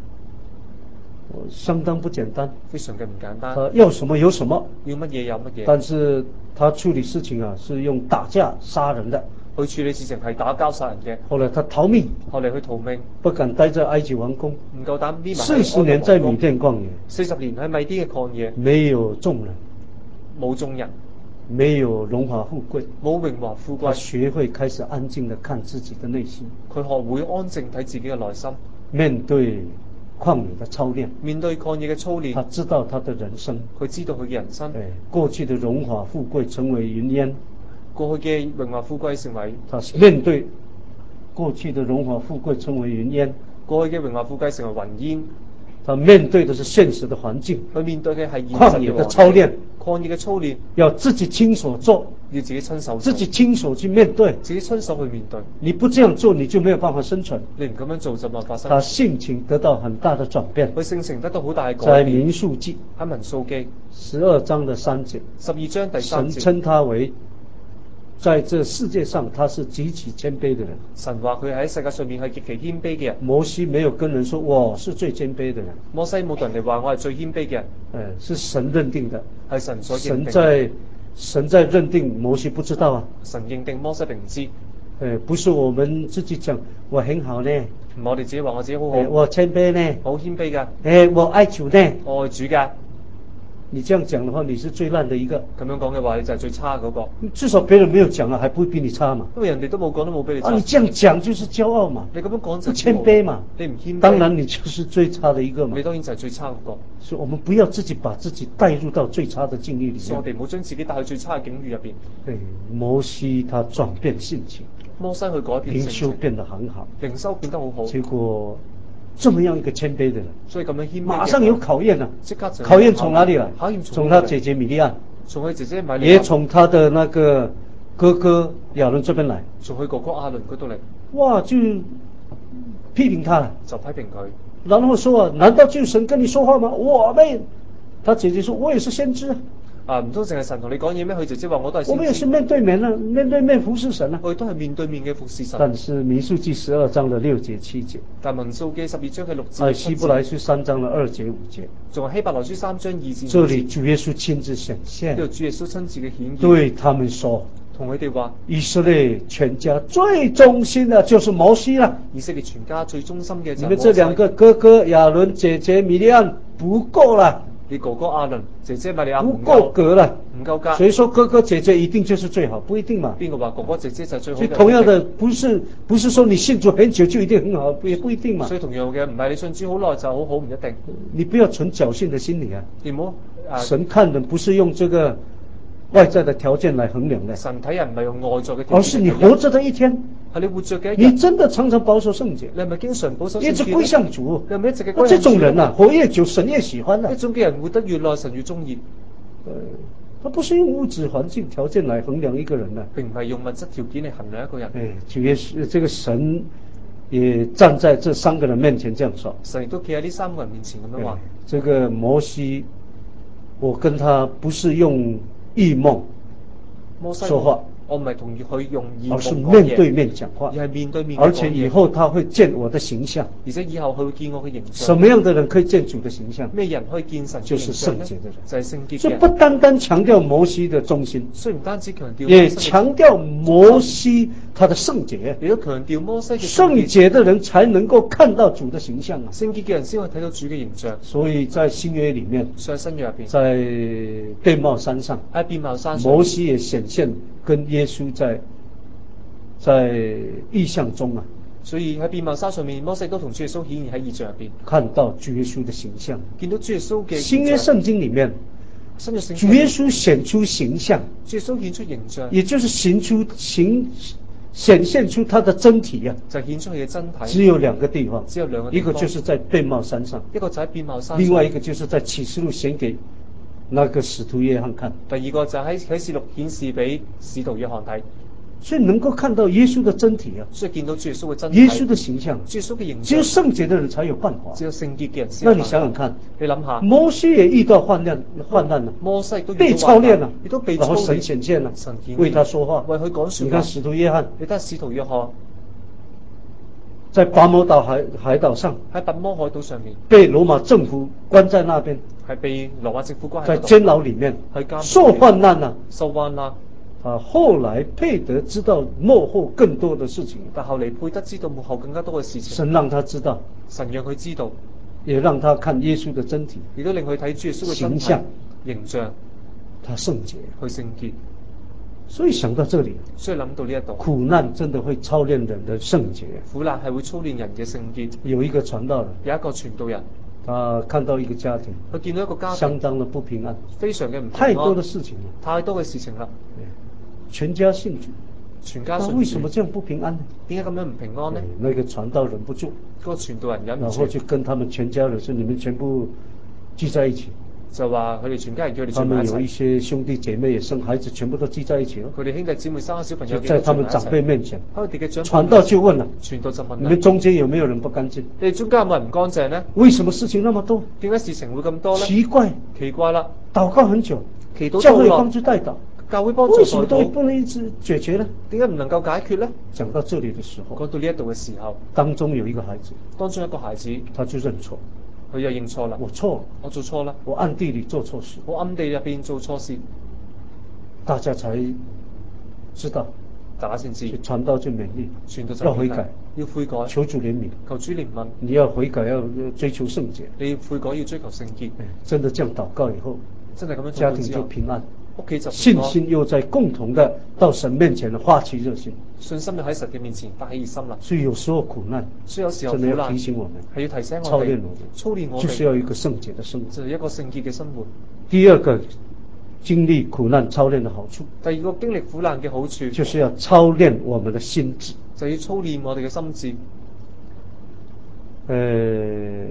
[SPEAKER 1] 相當不簡單。
[SPEAKER 2] 非常嘅唔簡單。
[SPEAKER 1] 他要什麼有什麼，
[SPEAKER 2] 要乜嘢有乜嘢，
[SPEAKER 1] 但是他處理事情啊是用打架殺人的。
[SPEAKER 2] 佢處理事情係打交殺人嘅。
[SPEAKER 1] 後來他逃命，
[SPEAKER 2] 後嚟佢逃命，
[SPEAKER 1] 不敢待在埃及王宮，
[SPEAKER 2] 唔夠膽匿埋喺
[SPEAKER 1] 四十年在米甸曠野，
[SPEAKER 2] 四十年喺米甸嘅曠野，
[SPEAKER 1] 沒有眾人，
[SPEAKER 2] 冇眾人，
[SPEAKER 1] 沒有榮華富貴，
[SPEAKER 2] 冇榮華富
[SPEAKER 1] 他
[SPEAKER 2] 貴，
[SPEAKER 1] 學會開始安靜地看自己的內心，
[SPEAKER 2] 佢學會安靜睇自己嘅內心，
[SPEAKER 1] 面對曠野的操練，
[SPEAKER 2] 面對曠野嘅操練，
[SPEAKER 1] 他知道他的人生，
[SPEAKER 2] 佢知道佢嘅人生，
[SPEAKER 1] 哎，過去的榮華富貴成為雲煙，
[SPEAKER 2] 過去嘅榮華富貴成為
[SPEAKER 1] 他面對過去的榮華富貴成為雲煙，
[SPEAKER 2] 過去嘅榮華富貴成為雲煙，
[SPEAKER 1] 他面對的是現實的環境，
[SPEAKER 2] 佢面對嘅係現
[SPEAKER 1] 曠野
[SPEAKER 2] 實嘅
[SPEAKER 1] 的操練，
[SPEAKER 2] 曠野嘅操練，
[SPEAKER 1] 要自己親手做，
[SPEAKER 2] 要自己親手做，
[SPEAKER 1] 自己親手去面對，
[SPEAKER 2] 自己親手去面對，
[SPEAKER 1] 你不這樣做你就沒有辦法生存。
[SPEAKER 2] 你唔咁樣做就冇辦法生
[SPEAKER 1] 他
[SPEAKER 2] 存。
[SPEAKER 1] 性情得到很大的轉變，
[SPEAKER 2] 佢性情得到好大嘅改
[SPEAKER 1] 在
[SPEAKER 2] 變。
[SPEAKER 1] 民數記
[SPEAKER 2] 喺民數記
[SPEAKER 1] 十二章的三節，
[SPEAKER 2] 十二章第三節，
[SPEAKER 1] 神稱他為在這世界上他是極其謙卑的人。
[SPEAKER 2] 神話佢喺世界上面係極其謙卑嘅人。
[SPEAKER 1] 摩西沒有跟人說我是最謙卑的人，
[SPEAKER 2] 摩西冇同人哋話我係最謙卑嘅人，
[SPEAKER 1] 呃，是神認定的。
[SPEAKER 2] 係神所認
[SPEAKER 1] 神
[SPEAKER 2] 定。
[SPEAKER 1] 在神在認定，摩西不知道啊。
[SPEAKER 2] 神認定摩西並唔知，
[SPEAKER 1] 呃，不是我們自己講我很好呢，
[SPEAKER 2] 唔係我哋自己話我自己好好，
[SPEAKER 1] 呃，我謙卑呢，
[SPEAKER 2] 好謙卑㗎，
[SPEAKER 1] 呃，我愛主呢。
[SPEAKER 2] 我愛主㗎。
[SPEAKER 1] 你這樣講的話，你是最爛的一個。
[SPEAKER 2] 咁樣講嘅話，你就係最差嗰個，
[SPEAKER 1] 至少別人沒有講啊，還不會比你差嘛。
[SPEAKER 2] 因為人哋都冇講都冇俾你差。
[SPEAKER 1] 啊，你這樣講就是驕傲嘛，
[SPEAKER 2] 你咁樣講
[SPEAKER 1] 不
[SPEAKER 2] 就
[SPEAKER 1] 謙卑嘛。
[SPEAKER 2] 你唔謙卑，
[SPEAKER 1] 當然你就是最差的一個嘛
[SPEAKER 2] 你。當然就係最差嗰個。
[SPEAKER 1] 所以我們不要自己把自己帶入到最差的境遇裏
[SPEAKER 2] 所以我
[SPEAKER 1] 面。
[SPEAKER 2] 哋唔好將自己帶去最差嘅境遇入邊。
[SPEAKER 1] 對，摩西他轉變性情，
[SPEAKER 2] 摩西去改變
[SPEAKER 1] 靈
[SPEAKER 2] 性情，
[SPEAKER 1] 修變得很好，
[SPEAKER 2] 靈修變得好好，
[SPEAKER 1] 結果這麼樣一個謙卑的人，
[SPEAKER 2] 所以咁樣謙卑嘅人
[SPEAKER 1] 馬上有考驗啊！
[SPEAKER 2] 即刻就
[SPEAKER 1] 考驗從哪裡來？
[SPEAKER 2] 考驗從
[SPEAKER 1] 從他姐姐米利亞，
[SPEAKER 2] 從佢姐姐米利亞，
[SPEAKER 1] 也從他的那個哥哥亞倫這邊來。
[SPEAKER 2] 從佢哥哥亞倫嗰度嚟，
[SPEAKER 1] 哇，就批評他了，
[SPEAKER 2] 就批評佢。
[SPEAKER 1] 然後說啊，難道就神跟你說話嗎？我們，他姐姐說，我也是先知啊，
[SPEAKER 2] 啊，唔通淨係神同你講嘢咩？佢姐姐話我都係先知。
[SPEAKER 1] 我們也是面對面啊，面對面服侍神啊。
[SPEAKER 2] 我哋都係面對面嘅服侍神。
[SPEAKER 1] 但是民數記十二章的六節七節，
[SPEAKER 2] 但民數記十二章嘅六
[SPEAKER 1] 哎，
[SPEAKER 2] 節七節，
[SPEAKER 1] 希伯來書三章的二節五節，
[SPEAKER 2] 仲係希伯來書三章二節。
[SPEAKER 1] 這裡主耶穌親自顯現，
[SPEAKER 2] 呢度主耶穌親自嘅顯現，
[SPEAKER 1] 對他們說，
[SPEAKER 2] 同佢哋話，
[SPEAKER 1] 以色列全家最忠心的就是摩西了。
[SPEAKER 2] 以色列全家最忠心嘅就係
[SPEAKER 1] 你們這兩個哥哥亞倫姐姐米利暗不夠了，
[SPEAKER 2] 你哥哥亞倫、姐姐米利亞
[SPEAKER 1] 不
[SPEAKER 2] 唔夠
[SPEAKER 1] 夠格了。
[SPEAKER 2] 唔夠格。
[SPEAKER 1] 誰說哥哥姐姐一定就是最好？不一定嘛。
[SPEAKER 2] 邊個話哥哥姐姐就係最好嘅？
[SPEAKER 1] 所以同樣的，不是不是說你信主很久就一定很好，也不一定嘛。
[SPEAKER 2] 所以同樣嘅，唔係你信主好耐就好好，唔一定。
[SPEAKER 1] 你不要存僥倖的心理啊。
[SPEAKER 2] 你唔好啊！
[SPEAKER 1] 神看人不是用這個外在的條件來衡量的，
[SPEAKER 2] 神睇人唔係用外在嘅條件，
[SPEAKER 1] 而是你活着的一天，
[SPEAKER 2] 係你活着嘅一日，
[SPEAKER 1] 你真的常常保守聖潔，
[SPEAKER 2] 你係咪經常保守聖潔？
[SPEAKER 1] 一直歸向主，
[SPEAKER 2] 你係咪一直嘅歸
[SPEAKER 1] 那這
[SPEAKER 2] 向主？
[SPEAKER 1] 種人啊，活越久神越喜歡的。
[SPEAKER 2] 呢種嘅人活得越耐，神越中意。
[SPEAKER 1] 呃，他不是用物質環境條件來衡量一個人的，
[SPEAKER 2] 並唔係用物質條件嚟衡量一個人。
[SPEAKER 1] 哎，主耶穌這個神也站在這三個人面前這樣說。
[SPEAKER 2] 神亦都企喺呢三個人面前咁樣話
[SPEAKER 1] 哎，這個摩西，我跟他不是用異夢
[SPEAKER 2] 摩西
[SPEAKER 1] 說話，
[SPEAKER 2] 我唔係同意佢用異
[SPEAKER 1] 而是
[SPEAKER 2] 夢講
[SPEAKER 1] 面對
[SPEAKER 2] 嘢，
[SPEAKER 1] 面講話，
[SPEAKER 2] 而係面對面講嘢。
[SPEAKER 1] 而且以後他會見我的形象。
[SPEAKER 2] 而且以後佢會見我嘅形象。
[SPEAKER 1] 什麼樣的人可以見主的形象？
[SPEAKER 2] 咩人可以見神嘅
[SPEAKER 1] 就是
[SPEAKER 2] 形象呢？
[SPEAKER 1] 聖潔的人，
[SPEAKER 2] 就係聖潔
[SPEAKER 1] 所以
[SPEAKER 2] 嘅人。
[SPEAKER 1] 不單單強調摩西的忠心，
[SPEAKER 2] 雖然唔單止強調，
[SPEAKER 1] 也強調摩西他的聖潔。
[SPEAKER 2] 亦都強調摩西嘅
[SPEAKER 1] 聖潔的人才能夠看到主的形象啊！
[SPEAKER 2] 聖潔嘅人先可以睇到主嘅形象。
[SPEAKER 1] 所以在新約裏面，
[SPEAKER 2] 所以新約入邊，
[SPEAKER 1] 在變貌山上，
[SPEAKER 2] 喺變貌山上，
[SPEAKER 1] 摩西也顯現跟耶穌在在異象中啊，
[SPEAKER 2] 所以喺變貌山上面，摩西都同主耶穌顯現喺異象入邊，
[SPEAKER 1] 看到主耶穌的形象。
[SPEAKER 2] 見到主耶穌嘅
[SPEAKER 1] 新約聖經裏面，
[SPEAKER 2] 新約聖經
[SPEAKER 1] 主耶穌顯出形象，
[SPEAKER 2] 主耶穌顯出形象，
[SPEAKER 1] 也就是顯出形顯現出他的真體呀、
[SPEAKER 2] 就顯出佢嘅真體。
[SPEAKER 1] 只有兩個地方，
[SPEAKER 2] 只有兩個地方，
[SPEAKER 1] 一個就是在變貌山上，
[SPEAKER 2] 一個就喺變貌山上，
[SPEAKER 1] 另外一個就是在啟示錄顯給那個使徒約翰看。
[SPEAKER 2] 第二個就喺啟示錄顯示俾使徒約翰睇。
[SPEAKER 1] 所以能夠看到耶穌的真體啊，
[SPEAKER 2] 所以見到主耶穌嘅真體，
[SPEAKER 1] 耶穌的形象，
[SPEAKER 2] 主耶穌嘅形象，
[SPEAKER 1] 只有聖潔的人才有辦法。
[SPEAKER 2] 只有聖潔嘅人先有辦法。
[SPEAKER 1] 那你想想看，
[SPEAKER 2] 你諗下，
[SPEAKER 1] 摩西也遇到患難，患難了，
[SPEAKER 2] 摩西都
[SPEAKER 1] 被操練了，
[SPEAKER 2] 亦都被操練，
[SPEAKER 1] 然後神顯現了，
[SPEAKER 2] 神顯現
[SPEAKER 1] 為他說話，
[SPEAKER 2] 為佢講說話。
[SPEAKER 1] 你看使徒約翰，
[SPEAKER 2] 你睇下使徒約翰
[SPEAKER 1] 在拔摩島海海島上，
[SPEAKER 2] 喺拔摩海島上面
[SPEAKER 1] 被羅馬政府關在那邊，
[SPEAKER 2] 係被羅馬政府關喺
[SPEAKER 1] 在監牢裏面受患難了，
[SPEAKER 2] 受患難。
[SPEAKER 1] 啊，後來配得知道幕後更多的事情，
[SPEAKER 2] 但後嚟配得知道幕後更加多嘅事情。
[SPEAKER 1] 神讓他知道，
[SPEAKER 2] 神讓佢知道，
[SPEAKER 1] 也讓他看耶穌的真體，
[SPEAKER 2] 亦都令佢睇主耶穌嘅
[SPEAKER 1] 形象，
[SPEAKER 2] 形象，
[SPEAKER 1] 他聖潔，
[SPEAKER 2] 去聖潔。
[SPEAKER 1] 所以想到這裡，
[SPEAKER 2] 所以諗到呢一度，
[SPEAKER 1] 苦難真的會操練人的聖潔。
[SPEAKER 2] 苦難係會操練人嘅聖潔。
[SPEAKER 1] 有一個傳道人，
[SPEAKER 2] 有一個傳道人，
[SPEAKER 1] 他看到一個家庭，
[SPEAKER 2] 佢見到一個家庭
[SPEAKER 1] 相當的不平安，
[SPEAKER 2] 非常嘅唔平安，
[SPEAKER 1] 太多的事情了，
[SPEAKER 2] 太多嘅事情啦，
[SPEAKER 1] 全家信主，
[SPEAKER 2] 全家信主，
[SPEAKER 1] 為什麼這樣不平安呢？
[SPEAKER 2] 點解咁樣唔平安呢？
[SPEAKER 1] 那個傳道忍不住，
[SPEAKER 2] 嗰個傳道人忍唔住，
[SPEAKER 1] 然後就跟他們全家人說：你們全部聚在一起。
[SPEAKER 2] 就話佢哋全家人叫佢哋聚
[SPEAKER 1] 他
[SPEAKER 2] 埋一齊。
[SPEAKER 1] 們有一些兄弟姐妹也生孩子，全部都聚在一起了。
[SPEAKER 2] 佢哋兄弟姊妹生咗小朋友，
[SPEAKER 1] 就在他們長輩面前，
[SPEAKER 2] 佢哋嘅長輩
[SPEAKER 1] 傳道就問了：
[SPEAKER 2] 傳道就問啦，
[SPEAKER 1] 你們中間有沒有人不乾淨？
[SPEAKER 2] 你哋中間有冇人唔乾淨呢？
[SPEAKER 1] 為什麼事情那麼多？
[SPEAKER 2] 點解事情會咁多呢？
[SPEAKER 1] 奇怪，
[SPEAKER 2] 奇怪啦！
[SPEAKER 1] 禱告很久，
[SPEAKER 2] 祈禱
[SPEAKER 1] 教會幫助代禱，
[SPEAKER 2] 教會幫助
[SPEAKER 1] 為什麼都
[SPEAKER 2] 代禱，
[SPEAKER 1] 不能一直解決呢？
[SPEAKER 2] 點解唔能夠解決呢？
[SPEAKER 1] 講到這裡的時候，
[SPEAKER 2] 講到呢一度嘅時候，
[SPEAKER 1] 當中有一個孩子，
[SPEAKER 2] 當中一個孩子，
[SPEAKER 1] 他就認錯，
[SPEAKER 2] 佢又認錯啦，
[SPEAKER 1] 我錯了，
[SPEAKER 2] 我做錯啦，
[SPEAKER 1] 我暗地裡做錯事，
[SPEAKER 2] 我暗地入邊做錯事，
[SPEAKER 1] 大家才知道，
[SPEAKER 2] 大家先知，
[SPEAKER 1] 傳道就勉勵，
[SPEAKER 2] 傳道就
[SPEAKER 1] 要悔改，
[SPEAKER 2] 要悔改，
[SPEAKER 1] 求主憐憫，
[SPEAKER 2] 求主憐憫，
[SPEAKER 1] 你要悔改，要追求聖潔，
[SPEAKER 2] 你要悔改要追求聖潔，
[SPEAKER 1] 真的這樣禱告以後，
[SPEAKER 2] 真係咁樣做
[SPEAKER 1] 家庭就平安。
[SPEAKER 2] 屋企就
[SPEAKER 1] 信心又在共同的到神面前的發起熱心，
[SPEAKER 2] 信心又喺神嘅面前發起熱心啦。
[SPEAKER 1] 所以有時候苦難，
[SPEAKER 2] 所以有時候苦
[SPEAKER 1] 真的要
[SPEAKER 2] 難
[SPEAKER 1] 提醒我們，
[SPEAKER 2] 係要提醒我哋，
[SPEAKER 1] 操練我們，
[SPEAKER 2] 操練我哋，
[SPEAKER 1] 就是要一個聖潔的生活，
[SPEAKER 2] 就係一個聖潔嘅生活。
[SPEAKER 1] 第二個經歷苦難操練的好處，
[SPEAKER 2] 第二個經歷苦難嘅好處，
[SPEAKER 1] 就是要操練我們的心智，
[SPEAKER 2] 就要操練我哋嘅心智。
[SPEAKER 1] 呃，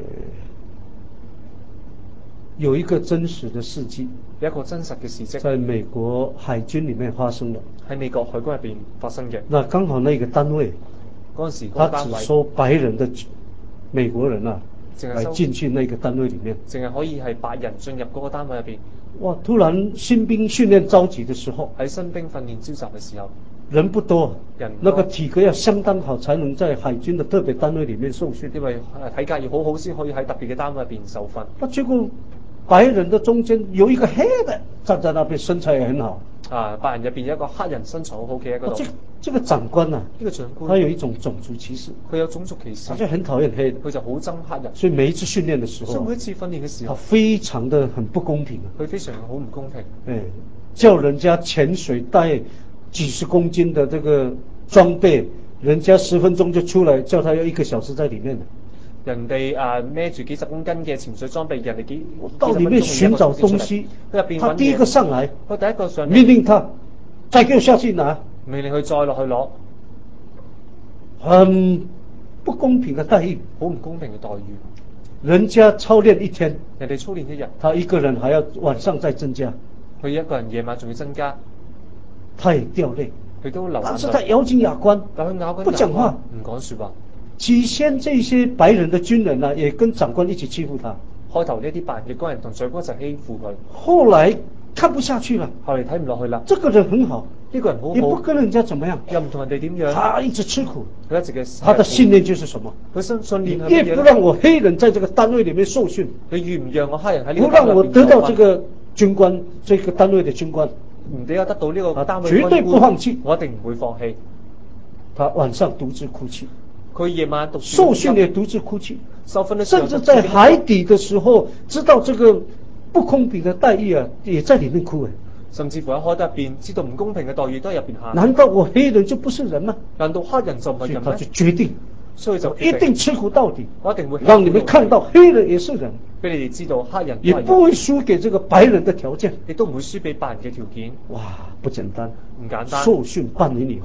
[SPEAKER 1] 有一個真實的事蹟，
[SPEAKER 2] 有一個真實嘅事蹟，
[SPEAKER 1] 在美國海軍裏面發生的，
[SPEAKER 2] 喺美國海軍入邊發生嘅。
[SPEAKER 1] 那剛好那個單位，
[SPEAKER 2] 嗰陣時嗰
[SPEAKER 1] 他
[SPEAKER 2] 個單位
[SPEAKER 1] 只收白人的美國人啊，
[SPEAKER 2] 淨係收
[SPEAKER 1] 來進去那個單位裏面，
[SPEAKER 2] 淨係可以係白人進入嗰個單位入邊。
[SPEAKER 1] 哇！突然新兵訓練召集的時候，
[SPEAKER 2] 喺新兵訓練召集嘅時候，
[SPEAKER 1] 人不多，
[SPEAKER 2] 人不多
[SPEAKER 1] 那個體格要相當好，才能在海軍的特別單位裏面受訓。
[SPEAKER 2] 因為體格要好好先可以喺特別嘅單位入邊受訓。
[SPEAKER 1] 那結果白人的中間有一個黑的站在那邊，身材也很好。
[SPEAKER 2] 啊，白人入邊有一個黑人身材好好企喺嗰度。
[SPEAKER 1] 這這個長官啊，
[SPEAKER 2] 呢個長官，
[SPEAKER 1] 他有一種種族歧視，
[SPEAKER 2] 佢有種族歧視，
[SPEAKER 1] 他就很討厭黑的，
[SPEAKER 2] 佢就好憎黑人。
[SPEAKER 1] 所以每一次訓練的時候，
[SPEAKER 2] 所以每一次訓練嘅時
[SPEAKER 1] 他
[SPEAKER 2] 候，
[SPEAKER 1] 非常的很不公平啊，
[SPEAKER 2] 佢非常好唔公平。
[SPEAKER 1] 哎，叫人家潛水帶幾十公斤的這個裝備，人家十分鐘就出來，叫他要一個小時在裏面。
[SPEAKER 2] 人哋啊孭住幾十公斤嘅潛水裝備，人哋幾
[SPEAKER 1] 到裏面尋找東西，他第一個上來，
[SPEAKER 2] 佢第一個上嚟，
[SPEAKER 1] 命令他再給我下去拿，
[SPEAKER 2] 命令佢再落去攞，
[SPEAKER 1] 很不公平的待遇，
[SPEAKER 2] 好唔公平嘅待遇。
[SPEAKER 1] 人家操練一天，
[SPEAKER 2] 人哋操練一日，
[SPEAKER 1] 他一個人還要晚上再增加，
[SPEAKER 2] 佢一個人夜晚仲要增加，
[SPEAKER 1] 他也掉淚，
[SPEAKER 2] 佢都流眼淚，
[SPEAKER 1] 但是他咬緊牙關，
[SPEAKER 2] 但佢咬緊
[SPEAKER 1] 不講話，
[SPEAKER 2] 唔講說話。
[SPEAKER 1] 起先這些白人的軍人呢、啊，也跟長官一起欺負他。
[SPEAKER 2] 開頭呢啲白人嘅軍人同長官一齊欺負佢，
[SPEAKER 1] 後來看不下去了，
[SPEAKER 2] 後嚟睇唔落去啦。
[SPEAKER 1] 這個人很好，
[SPEAKER 2] 呢個人好好，
[SPEAKER 1] 也不跟人家怎麼樣，
[SPEAKER 2] 又唔同人哋點樣，
[SPEAKER 1] 他一直吃苦，
[SPEAKER 2] 佢一直嘅，
[SPEAKER 1] 他的信念就是什麼？
[SPEAKER 2] 佢信信念係
[SPEAKER 1] 越
[SPEAKER 2] 乜嘢
[SPEAKER 1] 不讓我黑人在這個單位裏面受訓，
[SPEAKER 2] 你越唔讓我黑人喺呢
[SPEAKER 1] 不讓我得到這個軍官，這個單位的軍官，
[SPEAKER 2] 唔俾我得到呢個單位
[SPEAKER 1] 絕對不放棄，
[SPEAKER 2] 我一定唔會放棄。
[SPEAKER 1] 他晚上獨自哭泣，
[SPEAKER 2] 佢夜晚讀
[SPEAKER 1] 受訓也獨自哭泣，
[SPEAKER 2] 受訓
[SPEAKER 1] 甚至在海底的時候，知道這個不公平的待遇啊，也在裏面哭誒。
[SPEAKER 2] 甚至乎喺海底入邊知道唔公平嘅待遇都喺入邊喊。
[SPEAKER 1] 難道我黑人就不是人嗎？
[SPEAKER 2] 難道黑人就唔係人咩？
[SPEAKER 1] 他就決定，
[SPEAKER 2] 所以就
[SPEAKER 1] 一定吃苦到底，
[SPEAKER 2] 我一定會
[SPEAKER 1] 讓你們看到黑人也是人，
[SPEAKER 2] 俾你哋知道黑人
[SPEAKER 1] 也不會輸給這個白人的條件，
[SPEAKER 2] 亦都唔會輸俾白人嘅條件。
[SPEAKER 1] 哇，不簡單，
[SPEAKER 2] 唔簡單。
[SPEAKER 1] 受訓半年以後，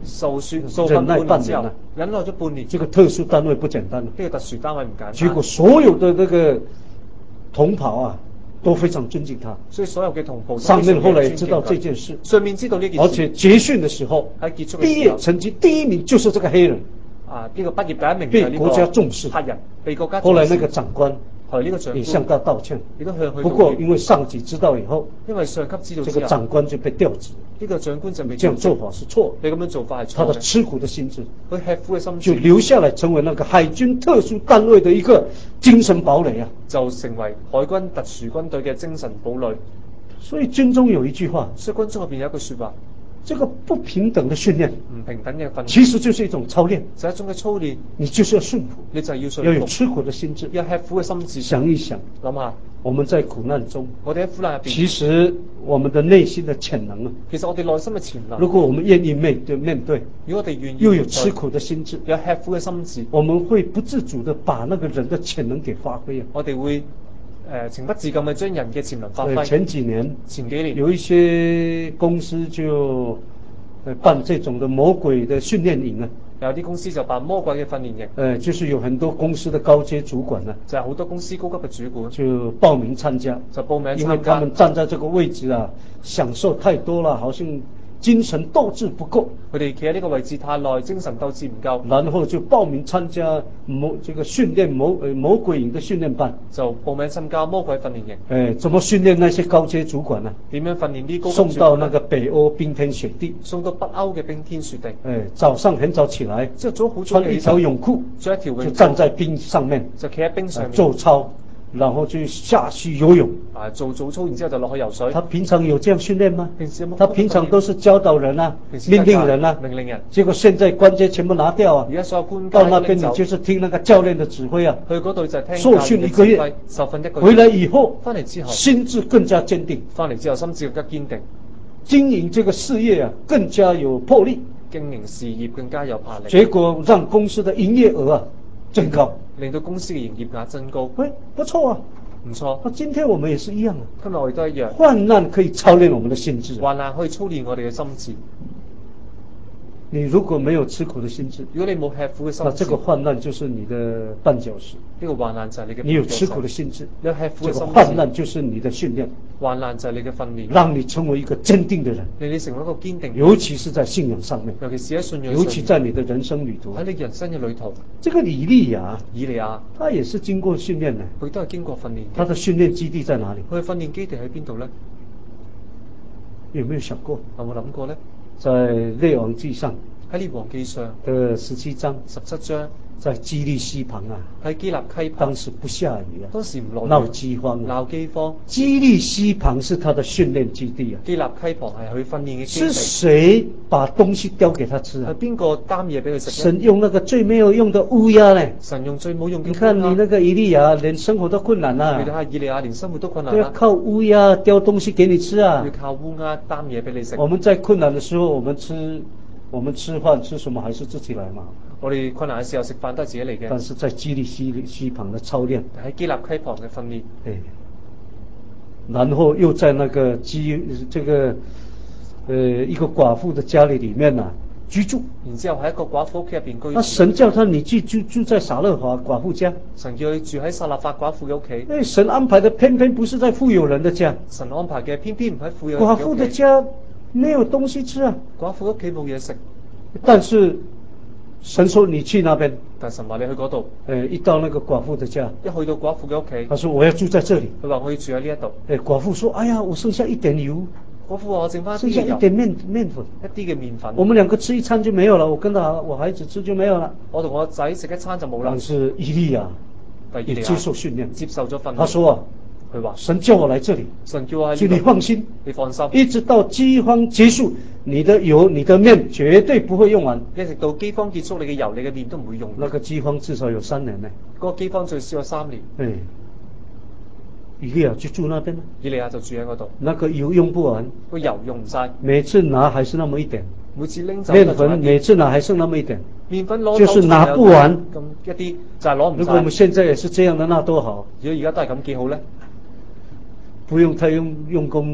[SPEAKER 2] 受損受
[SPEAKER 1] 忍
[SPEAKER 2] 訓半年之後
[SPEAKER 1] 耐半年了，
[SPEAKER 2] 忍耐咗半年，
[SPEAKER 1] 這個特殊單位不簡單了。
[SPEAKER 2] 呢個特殊單位唔簡單。
[SPEAKER 1] 結果所有的那個同袍啊都非常尊敬他，
[SPEAKER 2] 所以所有嘅同袍
[SPEAKER 1] 上面後來也知道這件事，
[SPEAKER 2] 上面知道呢件事，
[SPEAKER 1] 而且結訓的時候，
[SPEAKER 2] 喺結束嘅
[SPEAKER 1] 畢
[SPEAKER 2] 時候
[SPEAKER 1] 業成績第一名就是這個黑人，
[SPEAKER 2] 啊，呢、這個畢業第一名就係呢
[SPEAKER 1] 被國家重視，
[SPEAKER 2] 個黑人，被國家
[SPEAKER 1] 後來那個長官
[SPEAKER 2] 後來呢個長官
[SPEAKER 1] 也向他道歉，
[SPEAKER 2] 亦都向佢道歉。
[SPEAKER 1] 不過因為上級知道以後，
[SPEAKER 2] 因為上級知道之後，
[SPEAKER 1] 這個長官就被調職，
[SPEAKER 2] 呢個長官就被
[SPEAKER 1] 這樣做法是錯，
[SPEAKER 2] 你咁樣做法係錯嘅。
[SPEAKER 1] 他的吃苦的心志，
[SPEAKER 2] 佢吃苦嘅心
[SPEAKER 1] 就
[SPEAKER 2] 志
[SPEAKER 1] 留下來成為那個海軍特殊單位的一個精神堡壘啊，
[SPEAKER 2] 就成為海軍特殊軍隊嘅精神堡壘。
[SPEAKER 1] 所以軍中有一句話，
[SPEAKER 2] 所以軍中入邊有一句說話，
[SPEAKER 1] 這個不平等的訓練，
[SPEAKER 2] 唔平等嘅訓練，
[SPEAKER 1] 其實就是一種操練，
[SPEAKER 2] 就係一種嘅操練，
[SPEAKER 1] 你就是要順服，
[SPEAKER 2] 你就係要順服，
[SPEAKER 1] 要有吃苦的心志，
[SPEAKER 2] 要吃苦嘅心志。
[SPEAKER 1] 想一想，
[SPEAKER 2] 諗下，
[SPEAKER 1] 我們在苦難中，
[SPEAKER 2] 我哋喺苦難入邊，
[SPEAKER 1] 其實我們的內心的潛能啊，
[SPEAKER 2] 其實我哋內心嘅潛能，
[SPEAKER 1] 如果我們願意面對面對，
[SPEAKER 2] 如果我哋願意
[SPEAKER 1] 又有吃苦的心志，
[SPEAKER 2] 有吃苦嘅心志，
[SPEAKER 1] 我們會不自主的把那個人的潛能給發揮啊。
[SPEAKER 2] 我哋會誒、呃、情不自禁嘅將人嘅潛能發揮。
[SPEAKER 1] 前幾年，
[SPEAKER 2] 前幾年
[SPEAKER 1] 有一些公司就呃辦這種的魔鬼的訓練營啊。
[SPEAKER 2] 有啲公司就辦魔鬼嘅訓練營，
[SPEAKER 1] 呃，就是有很多公司的高階主管啊，
[SPEAKER 2] 就係好多公司高級嘅主管
[SPEAKER 1] 就報名參加，
[SPEAKER 2] 就報名參加，
[SPEAKER 1] 因為他們站在這個位置啊，享受太多了，好像精神鬥志不夠。
[SPEAKER 2] 佢哋企喺呢個位置太耐，精神鬥志唔夠，
[SPEAKER 1] 然後就報名參加魔這個訓練魔呃魔鬼營的訓練班，
[SPEAKER 2] 就報名參加魔鬼訓練營。
[SPEAKER 1] 呃，怎麼訓練那些高階主管呢？
[SPEAKER 2] 點樣訓練啲高級主管呢？
[SPEAKER 1] 送到那個北歐冰天雪地，
[SPEAKER 2] 送到北歐嘅冰天雪地。
[SPEAKER 1] 呃，早上很早起來，
[SPEAKER 2] 朝早好早
[SPEAKER 1] 穿一條泳褲，
[SPEAKER 2] 着一條泳褲
[SPEAKER 1] 就站在冰上面，
[SPEAKER 2] 就企喺冰上面、
[SPEAKER 1] 呃、做操。然後就下去游泳，
[SPEAKER 2] 啊，做早操，然之後就落去游水。
[SPEAKER 1] 他平常有這樣訓練嗎？
[SPEAKER 2] 平時有冇？
[SPEAKER 1] 他平常都是教導人啊，命令人啊，
[SPEAKER 2] 命令人。
[SPEAKER 1] 結果現在關節全部拿掉啊！
[SPEAKER 2] 而家所有官
[SPEAKER 1] 到那邊你就是聽那個教練的指揮啊。
[SPEAKER 2] 去嗰度就係聽
[SPEAKER 1] 受訓一個月，
[SPEAKER 2] 受訓一個月。
[SPEAKER 1] 回來以後，
[SPEAKER 2] 翻嚟之後，
[SPEAKER 1] 心智更加堅定。
[SPEAKER 2] 翻嚟之後，心智更加堅定，
[SPEAKER 1] 經營這個事業啊，更加有魄力。
[SPEAKER 2] 經營事業更加有魄力。
[SPEAKER 1] 結果讓公司的營業額啊增高，
[SPEAKER 2] 令到公司嘅營業額增高。
[SPEAKER 1] 喂，不錯啊。
[SPEAKER 2] 唔錯，
[SPEAKER 1] 那今天我們也是一樣啊。
[SPEAKER 2] 今日我哋都一樣。
[SPEAKER 1] 患難可以操練我們的心智，
[SPEAKER 2] 患難可以操練我哋嘅心智。
[SPEAKER 1] 你如果沒有吃苦的心智，
[SPEAKER 2] 如果你冇吃苦嘅心智，
[SPEAKER 1] 那這個患難就是你的絆腳石。
[SPEAKER 2] 呢個患難就係你嘅。
[SPEAKER 1] 你有吃苦的心智，
[SPEAKER 2] 你有吃苦嘅心智，
[SPEAKER 1] 這個患難就是你的訓練。
[SPEAKER 2] 患難就係你嘅訓練，
[SPEAKER 1] 讓你成為一個堅定的人，
[SPEAKER 2] 令你成為一個堅定。
[SPEAKER 1] 尤其是在信仰上面，
[SPEAKER 2] 尤其是喺信仰上面，
[SPEAKER 1] 尤其在你的人生旅途，
[SPEAKER 2] 喺你人生嘅旅途。
[SPEAKER 1] 這個以利亞，
[SPEAKER 2] 以利亞，
[SPEAKER 1] 他也是經過訓練的，
[SPEAKER 2] 佢都係經過訓練。
[SPEAKER 1] 他的訓練基地在哪裡？
[SPEAKER 2] 佢嘅訓練基地喺邊度呢？
[SPEAKER 1] 有沒有想過？
[SPEAKER 2] 有冇諗過呢？
[SPEAKER 1] 在列王記上，
[SPEAKER 2] 喺列王記上
[SPEAKER 1] 的十七章，
[SPEAKER 2] 十七章，
[SPEAKER 1] 在基利溪旁啊，
[SPEAKER 2] 喺基立溪旁，
[SPEAKER 1] 當時不下雨啊，
[SPEAKER 2] 當時唔落雨，
[SPEAKER 1] 鬧饑荒啊，
[SPEAKER 2] 鬧饑荒。
[SPEAKER 1] 基利溪旁是他的訓練基地啊，
[SPEAKER 2] 基立溪旁係佢訓練嘅基地。
[SPEAKER 1] 是誰把東西丟給他吃啊？
[SPEAKER 2] 係邊個擔嘢俾佢食？
[SPEAKER 1] 神用那個最沒有用的烏鴉呢？
[SPEAKER 2] 神用最冇用嘅烏鴉。
[SPEAKER 1] 你看你那個以利亞連生活都困難啦，
[SPEAKER 2] 你睇下以利亞連生活都困難
[SPEAKER 1] 都要靠烏鴉叼東西給你吃啊！
[SPEAKER 2] 要靠烏鴉擔嘢俾你食。
[SPEAKER 1] 我們在困難的時候，我們吃，我們吃飯吃什麼還是自己來嘛？
[SPEAKER 2] 我哋困難嘅時候食飯都係自己嚟嘅。
[SPEAKER 1] 但是在基利溪溪旁的操練，
[SPEAKER 2] 喺基立溪旁嘅訓練，
[SPEAKER 1] 哎，然後又在那個基這個呃一個寡婦的家裏裏面啊居住。
[SPEAKER 2] 然之後喺一個寡婦屋企入邊居住。
[SPEAKER 1] 那神叫他你住住住在撒勒法寡婦家。
[SPEAKER 2] 神叫佢住喺撒勒法寡婦嘅屋企。
[SPEAKER 1] 哎，神安排的偏偏不是在富有人的家。
[SPEAKER 2] 神安排嘅偏偏唔喺富有人嘅屋企。
[SPEAKER 1] 寡婦的家沒有東西吃啊。
[SPEAKER 2] 寡婦屋企冇嘢食。
[SPEAKER 1] 但是神說你去那邊，
[SPEAKER 2] 但神話你去嗰度。
[SPEAKER 1] 誒，一到那個寡婦的家，
[SPEAKER 2] 一去到寡婦嘅屋企，
[SPEAKER 1] 他說我要住在這裡。
[SPEAKER 2] 佢話我要住喺呢一度。
[SPEAKER 1] 誒，寡婦說：哎呀，我剩下一點油。
[SPEAKER 2] 寡婦話我剩翻
[SPEAKER 1] 剩下一點麵麵粉，
[SPEAKER 2] 一啲嘅麵粉。
[SPEAKER 1] 我們兩個吃一餐就沒有了，我跟他我孩子吃就沒有了。
[SPEAKER 2] 我同我仔食一餐就冇啦。
[SPEAKER 1] 但是以利亞，你接受訓練，
[SPEAKER 2] 接受咗訓練。
[SPEAKER 1] 他說啊，
[SPEAKER 2] 佢話
[SPEAKER 1] 神叫我來這裡，
[SPEAKER 2] 神叫我喺呢度，
[SPEAKER 1] 所以你放心，
[SPEAKER 2] 你放心，
[SPEAKER 1] 一直到饑荒結束，你的油、你的麵絕對不會用完。
[SPEAKER 2] 一直到饑荒結束，你嘅油、你嘅麵都唔會用。
[SPEAKER 1] 那個饑荒至少有三年呢。
[SPEAKER 2] 嗰個饑荒最少有三年。
[SPEAKER 1] 誒，以利亞就住那邊，
[SPEAKER 2] 以利亞就住喺嗰度。
[SPEAKER 1] 那個油用不完，
[SPEAKER 2] 個油用唔晒，
[SPEAKER 1] 每次拿還是那麼一點。
[SPEAKER 2] 每次拎走
[SPEAKER 1] 麵粉每次拿還剩那麼一點。
[SPEAKER 2] 麵粉攞
[SPEAKER 1] 就是拿不完。
[SPEAKER 2] 咁一啲就係攞唔晒。
[SPEAKER 1] 如果我們現在也是這樣的，那多好。
[SPEAKER 2] 如果而家都係咁幾好咧？
[SPEAKER 1] 不用太用用功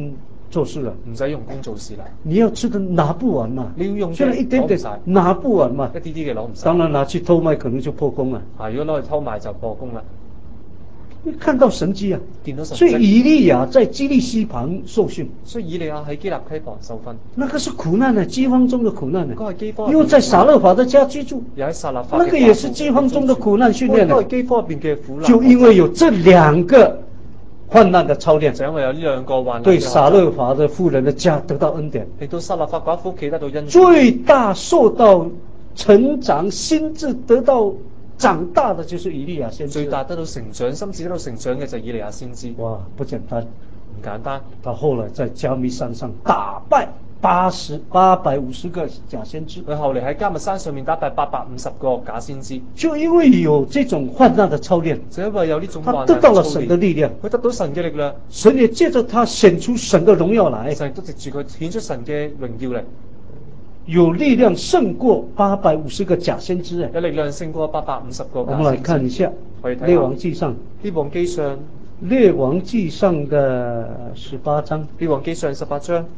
[SPEAKER 1] 做事了，
[SPEAKER 2] 唔使用功做事啦。
[SPEAKER 1] 你要吃的拿不完嘛，
[SPEAKER 2] 你要用
[SPEAKER 1] 雖然一點點拿不完嘛，
[SPEAKER 2] 一啲啲嘅攞唔晒。
[SPEAKER 1] 當然拿去偷賣可能就破功了。
[SPEAKER 2] 啊，如果攞去偷賣就破功啦。
[SPEAKER 1] 你看到神蹟啊，
[SPEAKER 2] 見到神蹟。
[SPEAKER 1] 所以以利亞在基利溪旁受訓。
[SPEAKER 2] 所以以利亞喺基立溪旁受訓。
[SPEAKER 1] 那個是苦難啊，饑荒中的苦難啊。
[SPEAKER 2] 嗰個係饑荒。
[SPEAKER 1] 因為在撒勒法的家居住。
[SPEAKER 2] 又喺撒勒法。
[SPEAKER 1] 那個也是饑荒中的苦難訓練啊。
[SPEAKER 2] 都係饑荒入邊嘅苦難。
[SPEAKER 1] 就因為有這兩個患難的操練，
[SPEAKER 2] 就因為有呢兩個患難。
[SPEAKER 1] 對撒勒法的婦人的家得到恩典，
[SPEAKER 2] 令到撒勒法寡婦屋企得到恩典。
[SPEAKER 1] 最大受到成長心智得到長大的就是以利亞先知。
[SPEAKER 2] 最大得到成長心智得到成長嘅就係以利亞先知。
[SPEAKER 1] 哇，不簡單，
[SPEAKER 2] 唔簡單。
[SPEAKER 1] 他後來在迦密山上打敗八十八百五十個假先知。
[SPEAKER 2] 佢後嚟喺迦密山上面打敗八百五十個假先知。
[SPEAKER 1] 就因為有這種患難的操練，
[SPEAKER 2] 就因為有呢種患難
[SPEAKER 1] 他得到了神的力量，
[SPEAKER 2] 佢得到神嘅力量。
[SPEAKER 1] 神也借着他顯出神的榮耀來，
[SPEAKER 2] 神都藉住佢顯出神嘅榮耀嚟。
[SPEAKER 1] 有力量勝過八百五十個假先知誒，
[SPEAKER 2] 有力量勝過八百五十個假先知。
[SPEAKER 1] 我們來看一下列王記上，
[SPEAKER 2] 列王記上，
[SPEAKER 1] 列王記上的十八章，
[SPEAKER 2] 列王記上十八章，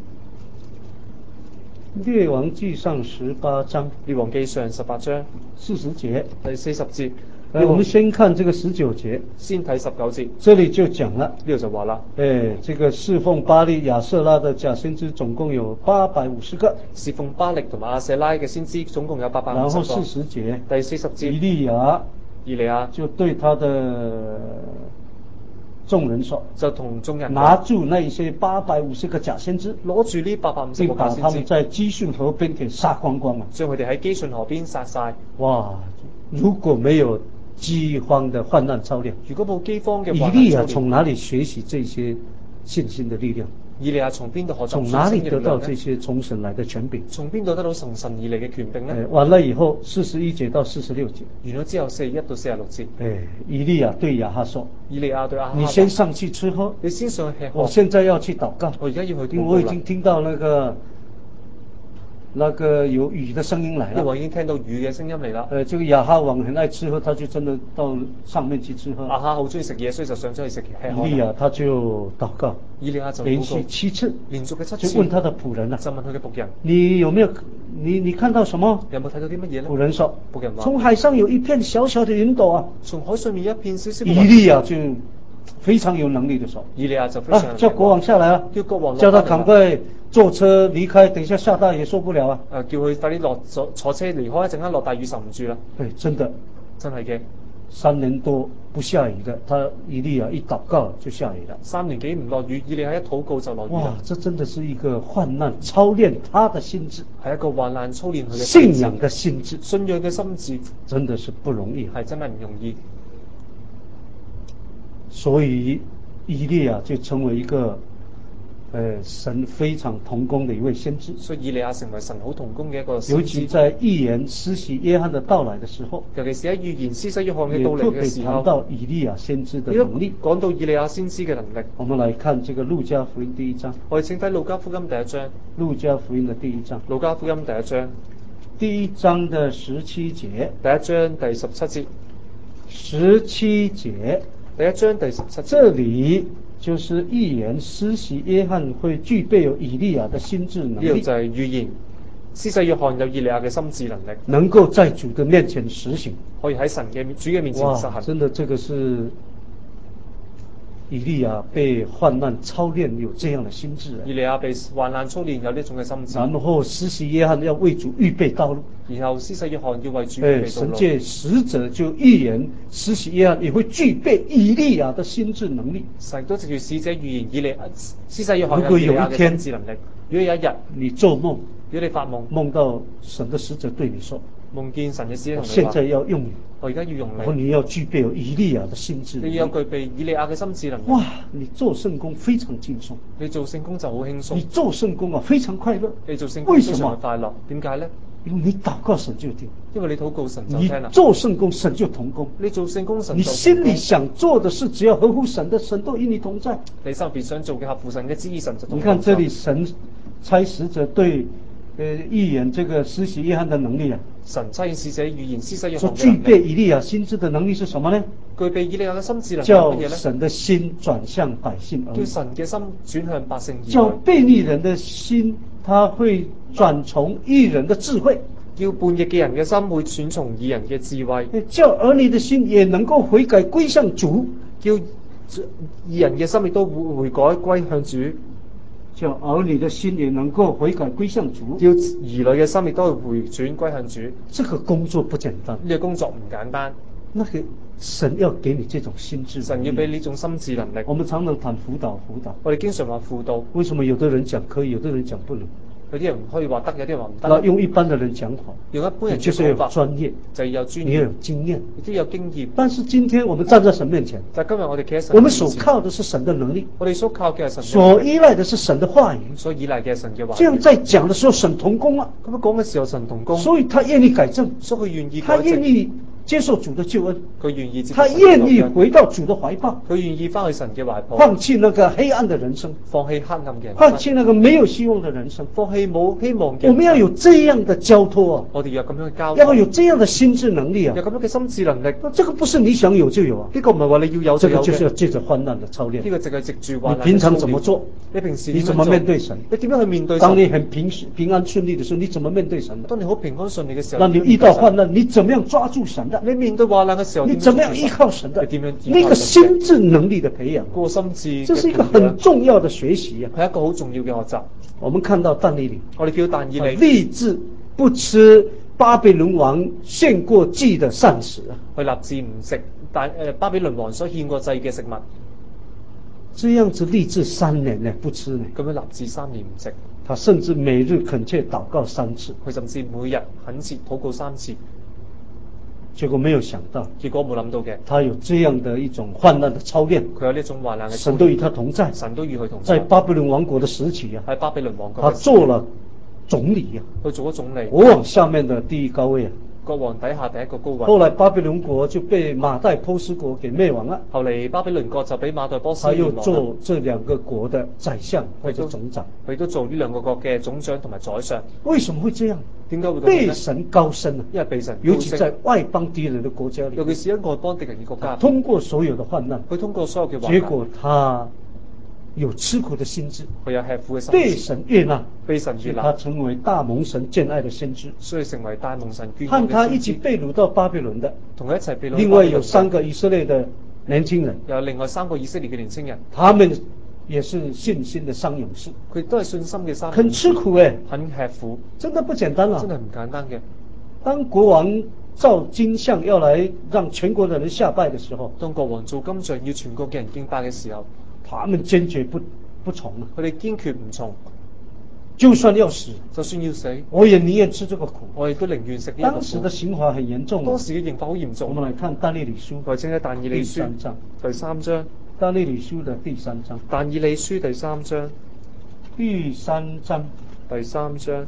[SPEAKER 1] 列王記上十八章，
[SPEAKER 2] 列王記上十八章
[SPEAKER 1] 四十節，
[SPEAKER 2] 第四十節。
[SPEAKER 1] 呃，我們先看這個十九節，
[SPEAKER 2] 先睇十九節，
[SPEAKER 1] 這裡就講了，
[SPEAKER 2] 呢度就話啦，
[SPEAKER 1] 誒，這個侍奉巴力亞舍拉的假先知總共有八百五十個，
[SPEAKER 2] 侍奉巴力同埋亞舍拉嘅先知總共有八百五十個。
[SPEAKER 1] 然後四十節，
[SPEAKER 2] 第四十節，
[SPEAKER 1] 以利亞，
[SPEAKER 2] 以利亞
[SPEAKER 1] 就對他的眾人說，
[SPEAKER 2] 就同眾人
[SPEAKER 1] 拿住那些八百五十個假先知，
[SPEAKER 2] 攞住呢八百五十個假先知，
[SPEAKER 1] 並把他們在基順河邊給殺光光了，
[SPEAKER 2] 將佢哋喺基順河邊殺晒。
[SPEAKER 1] 哇！如果沒有饑荒的患難操練，
[SPEAKER 2] 如果冇饑荒嘅
[SPEAKER 1] 以利亞從哪裡學習這些信心的力量？
[SPEAKER 2] 以利亞從邊度學習？
[SPEAKER 1] 從哪裡得到這些從神來的權柄？
[SPEAKER 2] 從邊度得到從神而嚟嘅權柄呢？
[SPEAKER 1] 誒，完了以後四十一節到四十六節，
[SPEAKER 2] 完咗之後四十一到四十六節，
[SPEAKER 1] 誒，以利亞對亞哈說：
[SPEAKER 2] 以利亞對亞哈，
[SPEAKER 1] 你先上去吃喝，
[SPEAKER 2] 你先上去吃喝，
[SPEAKER 1] 我現在要去禱告，
[SPEAKER 2] 我而家要去禱告啦，
[SPEAKER 1] 因為我已經聽到那個。那個有雨的聲音來了，
[SPEAKER 2] 我已經聽到雨嘅聲音嚟啦。
[SPEAKER 1] 呃，這個亞哈王很愛吃喝，他就真的到上面去吃喝。
[SPEAKER 2] 亞哈好中意食嘢，所以就上咗去食吃喝。
[SPEAKER 1] 以利亞他就禱告，
[SPEAKER 2] 以利亞就
[SPEAKER 1] 連續七次，
[SPEAKER 2] 連續嘅七次，
[SPEAKER 1] 就問他的僕人啊，
[SPEAKER 2] 就問佢嘅僕人，
[SPEAKER 1] 你有沒有你你看到什麼？
[SPEAKER 2] 有冇睇到啲乜嘢咧？
[SPEAKER 1] 僕人說，
[SPEAKER 2] 僕人話，
[SPEAKER 1] 從海上有一片小小的雲朵啊。
[SPEAKER 2] 從海上面一片小小嘅。
[SPEAKER 1] 以利亞就非常有能力的說，
[SPEAKER 2] 以利亞就非常
[SPEAKER 1] 啊，叫國王下來啊，
[SPEAKER 2] 叫國王
[SPEAKER 1] 叫他趕快坐車離開，等一下下大雨受不了啊！
[SPEAKER 2] 誒，叫佢快啲落坐坐車離開，一陣間落大雨受唔住啦。
[SPEAKER 1] 對，真的，
[SPEAKER 2] 真係嘅。
[SPEAKER 1] 三年多不下雨的，他以利亞一禱告就下雨了。
[SPEAKER 2] 三年幾唔落雨，以利亞一禱告就落雨啦。
[SPEAKER 1] 哇，這真的是一個患難操練他的心智，
[SPEAKER 2] 係一個患難操練佢嘅
[SPEAKER 1] 信仰的心智，
[SPEAKER 2] 信仰嘅心智，
[SPEAKER 1] 真的是不容易，
[SPEAKER 2] 係真係唔容易。
[SPEAKER 1] 所以以利亞就成為一個。呃，神非常同工的一位先知，
[SPEAKER 2] 所以以利亞成為神好同工嘅一個先知。
[SPEAKER 1] 尤其在預言施洗約翰的到來的時候，
[SPEAKER 2] 尤其是喺預言施洗約翰嘅到嚟嘅時候，
[SPEAKER 1] 談到以利亞先知的能力。
[SPEAKER 2] 講到以利亞先知嘅能力，
[SPEAKER 1] 我們來看這個路加福音第一章。
[SPEAKER 2] 我哋請睇路加福音第一章。
[SPEAKER 1] 路加福音的第一章。
[SPEAKER 2] 路加福音第一章。
[SPEAKER 1] 第一章的十七節。
[SPEAKER 2] 第一章第十七節。
[SPEAKER 1] 十七節。
[SPEAKER 2] 第一章第十七節。
[SPEAKER 1] 這裡。就是預言施洗約翰會具備有以利亞的心智能力，
[SPEAKER 2] 呢度就係預言施洗約翰有以利亞嘅心智能力，
[SPEAKER 1] 能夠在主的面前實行，
[SPEAKER 2] 可以喺神嘅主嘅面前實行。
[SPEAKER 1] 真的，這個是以利亞被患難操練有這樣的心智。
[SPEAKER 2] 以利亞被患難操練有呢種嘅心智。
[SPEAKER 1] 然後施洗約翰要為主預備道路，
[SPEAKER 2] 然後施洗約翰要為主預備道路。
[SPEAKER 1] 神藉使者就預言施洗約翰也會具備以利亞的心智能力。
[SPEAKER 2] 神都藉住使者預言以利亞施洗約翰有以利亞嘅心智能力。如果有一日
[SPEAKER 1] 你做夢，
[SPEAKER 2] 如果你發夢
[SPEAKER 1] 夢到神的使者對你說，
[SPEAKER 2] 夢見神嘅使者同你話，
[SPEAKER 1] 現在要用你，
[SPEAKER 2] 我而家要用你，
[SPEAKER 1] 然後你要具備有以利亞的心智能力，
[SPEAKER 2] 你要具備以利亞嘅心智能力。
[SPEAKER 1] 哇，你做聖工非常輕鬆，
[SPEAKER 2] 你做聖工就好輕鬆，
[SPEAKER 1] 你做聖工啊非常快樂，
[SPEAKER 2] 你做聖工非常快樂，點解呢？
[SPEAKER 1] 因為你禱告神就聽，
[SPEAKER 2] 因為你禱告神就聽啦。
[SPEAKER 1] 你做聖工神就同工，
[SPEAKER 2] 你做聖工神就同工，
[SPEAKER 1] 你心裡想做的事只要合乎神的，神都與你同在。
[SPEAKER 2] 你心裡想做嘅合乎神嘅旨意，神就同工。
[SPEAKER 1] 你看這裡神差使者對呃預言這個施洗約翰的能力啊，
[SPEAKER 2] 神差遣使者預言施洗約翰
[SPEAKER 1] 所具備以利亞心智的能力是什麼呢？
[SPEAKER 2] 具備以利亞嘅心智能力係
[SPEAKER 1] 叫
[SPEAKER 2] 乜嘢咧？
[SPEAKER 1] 神的心轉向百姓而
[SPEAKER 2] 叫
[SPEAKER 1] 已。
[SPEAKER 2] 神嘅心轉向百姓而
[SPEAKER 1] 叫
[SPEAKER 2] 來，
[SPEAKER 1] 悖逆人的心，他會轉從義人的智慧。
[SPEAKER 2] 叫叛逆嘅人嘅心會轉從義人嘅智慧，
[SPEAKER 1] 叫兒女的心也能夠悔改歸向主。
[SPEAKER 2] 叫義人嘅心亦都會悔改歸向主，
[SPEAKER 1] 叫兒女的心也能夠悔改歸向主。
[SPEAKER 2] 叫兒女嘅心亦都會回轉歸向主。
[SPEAKER 1] 這個工作不簡單，
[SPEAKER 2] 呢個工作唔簡單，
[SPEAKER 1] 那個神要給你這種心智能力。
[SPEAKER 2] 神要俾呢種心智能力。
[SPEAKER 1] 我們常常談輔導，輔導。
[SPEAKER 2] 我哋經常話輔導，
[SPEAKER 1] 為什麼有的人講可以，有的人講不能？
[SPEAKER 2] 有啲人可以話得，有啲人話唔
[SPEAKER 1] 那
[SPEAKER 2] 得。
[SPEAKER 1] 用一般的人講法，
[SPEAKER 2] 用一般人
[SPEAKER 1] 你就是要有
[SPEAKER 2] 嘅講法，
[SPEAKER 1] 專業，
[SPEAKER 2] 就要有專
[SPEAKER 1] 你要有
[SPEAKER 2] 業，
[SPEAKER 1] 經驗。
[SPEAKER 2] 亦都有經驗。
[SPEAKER 1] 但是今天我們站在神面前，
[SPEAKER 2] 但今日我哋企喺神
[SPEAKER 1] 我們
[SPEAKER 2] 面前，
[SPEAKER 1] 所靠的是神的能力，
[SPEAKER 2] 我哋所靠嘅係神嘅
[SPEAKER 1] 所
[SPEAKER 2] 能力，
[SPEAKER 1] 依賴的是神的話語。
[SPEAKER 2] 所依賴嘅係神嘅話語。
[SPEAKER 1] 這樣在講的時候，神同工啊，
[SPEAKER 2] 咁樣講嘅時候，神同工，
[SPEAKER 1] 所以他願意改正，
[SPEAKER 2] 所以佢願意
[SPEAKER 1] 他
[SPEAKER 2] 改正，
[SPEAKER 1] 願意接受主的救恩，
[SPEAKER 2] 佢願意接受
[SPEAKER 1] 他
[SPEAKER 2] 神嘅
[SPEAKER 1] 願意
[SPEAKER 2] 救恩，
[SPEAKER 1] 回到主的懷抱，
[SPEAKER 2] 佢願意翻去神嘅懷抱，
[SPEAKER 1] 放棄那個黑暗的人生，
[SPEAKER 2] 放棄黑暗嘅人生，
[SPEAKER 1] 放棄那個沒有希望的人生。
[SPEAKER 2] 放棄冇希望嘅人生。
[SPEAKER 1] 我們要有這樣的交託啊，
[SPEAKER 2] 我哋要有咁樣嘅交
[SPEAKER 1] 要有這樣的心智能力啊
[SPEAKER 2] 有。咁樣嘅心智能力。
[SPEAKER 1] 那這個不是你想有就有啊，
[SPEAKER 2] 呢個唔係話你要有
[SPEAKER 1] 這個
[SPEAKER 2] 就有嘅，
[SPEAKER 1] 就是要借着患難的操練。
[SPEAKER 2] 呢個淨係藉住
[SPEAKER 1] 你
[SPEAKER 2] 患難嘅
[SPEAKER 1] 平常
[SPEAKER 2] 操練
[SPEAKER 1] 怎麼做？
[SPEAKER 2] 你平時
[SPEAKER 1] 你怎麼
[SPEAKER 2] 點樣做
[SPEAKER 1] 面對神？
[SPEAKER 2] 你點樣去面對
[SPEAKER 1] 當你
[SPEAKER 2] 神？
[SPEAKER 1] 很平平安順利的時候，你怎麼面對神的？
[SPEAKER 2] 當你好平安順利嘅時候，
[SPEAKER 1] 當你遇到患難，你怎麼樣抓住神的？
[SPEAKER 2] 你面對患難嘅時候，
[SPEAKER 1] 你怎麼樣依靠神的？
[SPEAKER 2] 你點樣依靠神的
[SPEAKER 1] 那個心智能力的培養，
[SPEAKER 2] 嗰個心智，
[SPEAKER 1] 這是一個很重要的學習啊。
[SPEAKER 2] 係一個好重要嘅學習。
[SPEAKER 1] 我們看到但以理，
[SPEAKER 2] 我哋叫但以理
[SPEAKER 1] 立志不吃巴比倫王獻過祭的膳食啊，
[SPEAKER 2] 去立志唔食但誒巴比倫王所獻過祭嘅食物，
[SPEAKER 1] 這樣子立志三年呢，不吃呢。
[SPEAKER 2] 咁樣立志三年唔食。
[SPEAKER 1] 他甚至每日懇切禱告三次，
[SPEAKER 2] 佢甚至每日懇切禱告三次，
[SPEAKER 1] 結果沒有想到，
[SPEAKER 2] 結果冇諗到嘅，
[SPEAKER 1] 他有這樣的一種患難的操練，
[SPEAKER 2] 佢有呢種患難嘅操練，
[SPEAKER 1] 神都與他同在，
[SPEAKER 2] 神都與佢同在。
[SPEAKER 1] 在巴比倫王國的時期啊，
[SPEAKER 2] 喺巴比倫王國
[SPEAKER 1] 他
[SPEAKER 2] 嘅時候，
[SPEAKER 1] 做了總理啊，
[SPEAKER 2] 佢做咗總理，
[SPEAKER 1] 國王下面的第一高位啊。
[SPEAKER 2] 國王底下第一個高位。
[SPEAKER 1] 後來巴比倫國就被馬代波斯國給滅亡了，
[SPEAKER 2] 後嚟巴比倫國就俾馬代波斯
[SPEAKER 1] 他又
[SPEAKER 2] 滅亡啦，
[SPEAKER 1] 做這兩個國的宰相或者總長。
[SPEAKER 2] 佢都做呢兩個國嘅總長同埋宰相。
[SPEAKER 1] 為什麼會這樣？
[SPEAKER 2] 點解會咁樣呢？
[SPEAKER 1] 被神高升啊，
[SPEAKER 2] 因為被神
[SPEAKER 1] 尤
[SPEAKER 2] 高升，
[SPEAKER 1] 其在外邦敵人的國家裏
[SPEAKER 2] 尤，其是喺外邦敵人嘅國家，
[SPEAKER 1] 通過所有的患難，
[SPEAKER 2] 佢通過所有嘅患難，
[SPEAKER 1] 結果他有吃苦的心智，
[SPEAKER 2] 佢有吃苦嘅心
[SPEAKER 1] 被
[SPEAKER 2] 志，
[SPEAKER 1] 神悅納，
[SPEAKER 2] 被神悅納，
[SPEAKER 1] 他成為大蒙神眷愛的先知。
[SPEAKER 2] 所以成為大蒙神眷愛
[SPEAKER 1] 和他一
[SPEAKER 2] 嘅先知。
[SPEAKER 1] 起被擄到巴比倫的，
[SPEAKER 2] 同佢一齊被擄到
[SPEAKER 1] 另外有
[SPEAKER 2] 巴比倫
[SPEAKER 1] 三個以色列的年輕人，
[SPEAKER 2] 有另外三個以色列嘅年青人，
[SPEAKER 1] 他們也是信心的商勇士，
[SPEAKER 2] 佢都係信心嘅三，
[SPEAKER 1] 很吃苦誒，
[SPEAKER 2] 很吃苦，
[SPEAKER 1] 真的不簡單啊
[SPEAKER 2] 真！係唔簡單嘅。
[SPEAKER 1] 當國王造金像要來讓全國的人下拜的時候，
[SPEAKER 2] 當國王做金像要全國嘅人敬拜嘅時候，
[SPEAKER 1] 他們堅決不不從啊！
[SPEAKER 2] 佢哋堅決唔從，
[SPEAKER 1] 就算要死，
[SPEAKER 2] 就算要死，
[SPEAKER 1] 我也寧願吃這個苦。
[SPEAKER 2] 我亦都寧願食呢一個
[SPEAKER 1] 當時的
[SPEAKER 2] 苦。
[SPEAKER 1] 刑罰很嚴重啊
[SPEAKER 2] 當！時嘅刑罰好嚴
[SPEAKER 1] 我
[SPEAKER 2] 重。
[SPEAKER 1] 們來看但以理書
[SPEAKER 2] 我哋正喺但以理書
[SPEAKER 1] 第三章，
[SPEAKER 2] 第三章，
[SPEAKER 1] 但以理書的第三章，
[SPEAKER 2] 但以理書第三章，
[SPEAKER 1] 第三章
[SPEAKER 2] 第三章，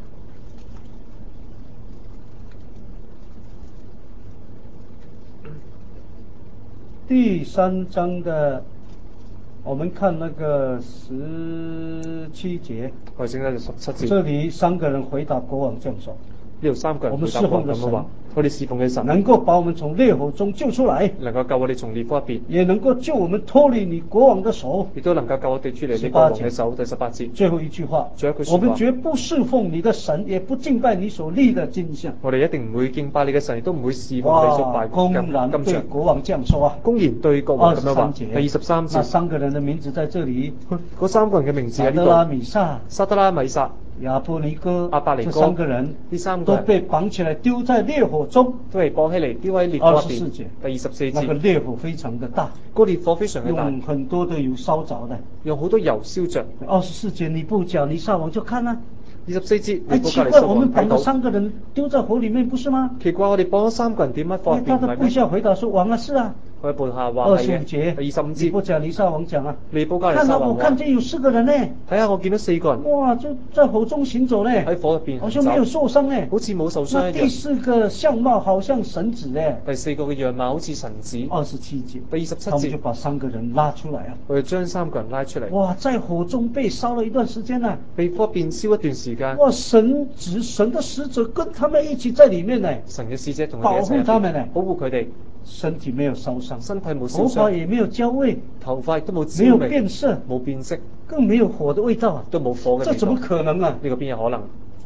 [SPEAKER 1] 第三章的，我們看那個十七節，
[SPEAKER 2] 我哋正喺十七節，
[SPEAKER 1] 這裡三個人回答國王這樣說：
[SPEAKER 2] 呢度三個人
[SPEAKER 1] 我們
[SPEAKER 2] 回答
[SPEAKER 1] 侍奉的神
[SPEAKER 2] 國咁樣話，我哋侍奉嘅神
[SPEAKER 1] 能夠把我們從烈火中救出來，
[SPEAKER 2] 能夠救我哋從烈火入邊，
[SPEAKER 1] 也能夠救我們脫離你國王的手。
[SPEAKER 2] 亦都能夠救我哋出嚟你國王嘅手。第十八節，
[SPEAKER 1] 最後一句話，
[SPEAKER 2] 最後一句說話
[SPEAKER 1] 我們絕不侍奉你的神，也不敬拜你所立的金像。
[SPEAKER 2] 我哋一定唔會敬拜你嘅神，亦都唔會侍奉你所
[SPEAKER 1] 哇！
[SPEAKER 2] 拜
[SPEAKER 1] 公然
[SPEAKER 2] 嘅金像。
[SPEAKER 1] 對國王這樣說啊！
[SPEAKER 2] 公然對國王
[SPEAKER 1] 二十
[SPEAKER 2] 咁樣話
[SPEAKER 1] 三。節，
[SPEAKER 2] 第二十三
[SPEAKER 1] 那
[SPEAKER 2] 節，
[SPEAKER 1] 三個人的名字在這裡，
[SPEAKER 2] 嗰三個人嘅名字喺
[SPEAKER 1] 撒德拉、
[SPEAKER 2] 呢
[SPEAKER 1] 米撒、
[SPEAKER 2] 度，沙德拉、米撒、
[SPEAKER 1] 亞伯尼哥，
[SPEAKER 2] 亞伯尼哥
[SPEAKER 1] 這三個人
[SPEAKER 2] 呢三個人
[SPEAKER 1] 都被綁起來丟在烈火中。
[SPEAKER 2] 都係綁起嚟丟喺烈火入邊。
[SPEAKER 1] 二十四節，
[SPEAKER 2] 第二十四
[SPEAKER 1] 那個
[SPEAKER 2] 節，
[SPEAKER 1] 烈火非常的大，
[SPEAKER 2] 個烈火非常嘅大，
[SPEAKER 1] 用很多的油燒着的。
[SPEAKER 2] 用好多油燒着。
[SPEAKER 1] 二十四節，尼布甲尼撒王就看啦、
[SPEAKER 2] 二十四節，
[SPEAKER 1] 哎，
[SPEAKER 2] 尼布甲尼
[SPEAKER 1] 奇怪，
[SPEAKER 2] 撒王睇到
[SPEAKER 1] 我們綁了三個人丟在火裡面，不是嗎？
[SPEAKER 2] 奇怪，我哋綁咗三個人點喺火
[SPEAKER 1] 哎
[SPEAKER 2] 入邊唔係咩？
[SPEAKER 1] 他的部下回答說：王啊，是啊。
[SPEAKER 2] 佢部下話
[SPEAKER 1] 二
[SPEAKER 2] 係嘅。
[SPEAKER 1] 十五節，
[SPEAKER 2] 第二十五
[SPEAKER 1] 尼布
[SPEAKER 2] 節，
[SPEAKER 1] 甲尼撒王講啊，
[SPEAKER 2] 尼布甲尼
[SPEAKER 1] 看到
[SPEAKER 2] 撒王話
[SPEAKER 1] 我看見有四個人呢，
[SPEAKER 2] 睇下我見到四個人
[SPEAKER 1] 哇，就在火中行走呢，
[SPEAKER 2] 喺火入邊
[SPEAKER 1] 好像沒有
[SPEAKER 2] 走，
[SPEAKER 1] 受傷呢。
[SPEAKER 2] 好似冇受傷
[SPEAKER 1] 那
[SPEAKER 2] 一樣。
[SPEAKER 1] 第四個相貌好像神子呢。
[SPEAKER 2] 第四個嘅樣貌好似神子。
[SPEAKER 1] 二十七節，
[SPEAKER 2] 第二十七
[SPEAKER 1] 他們就
[SPEAKER 2] 節，
[SPEAKER 1] 把三個人拉出來啊。
[SPEAKER 2] 我哋將三個人拉出嚟，
[SPEAKER 1] 哇，在火中被燒了一段時間呢、
[SPEAKER 2] 被火入邊燒一段時間。
[SPEAKER 1] 哇，神子神的使者跟他們一起在裡面呢，
[SPEAKER 2] 神嘅使者同佢
[SPEAKER 1] 保
[SPEAKER 2] 哋一齊
[SPEAKER 1] 護他們呢，
[SPEAKER 2] 保護佢哋。
[SPEAKER 1] 身體沒有燒傷，
[SPEAKER 2] 身體冇燒
[SPEAKER 1] 頭髮
[SPEAKER 2] 傷，
[SPEAKER 1] 也沒有焦味，
[SPEAKER 2] 頭髮亦都冇
[SPEAKER 1] 沒有
[SPEAKER 2] 焦味，
[SPEAKER 1] 變色，
[SPEAKER 2] 冇變色，
[SPEAKER 1] 更沒有火的味道啊！
[SPEAKER 2] 都冇火嘅味道。
[SPEAKER 1] 這怎麼可能啊？
[SPEAKER 2] 呢個邊有可能？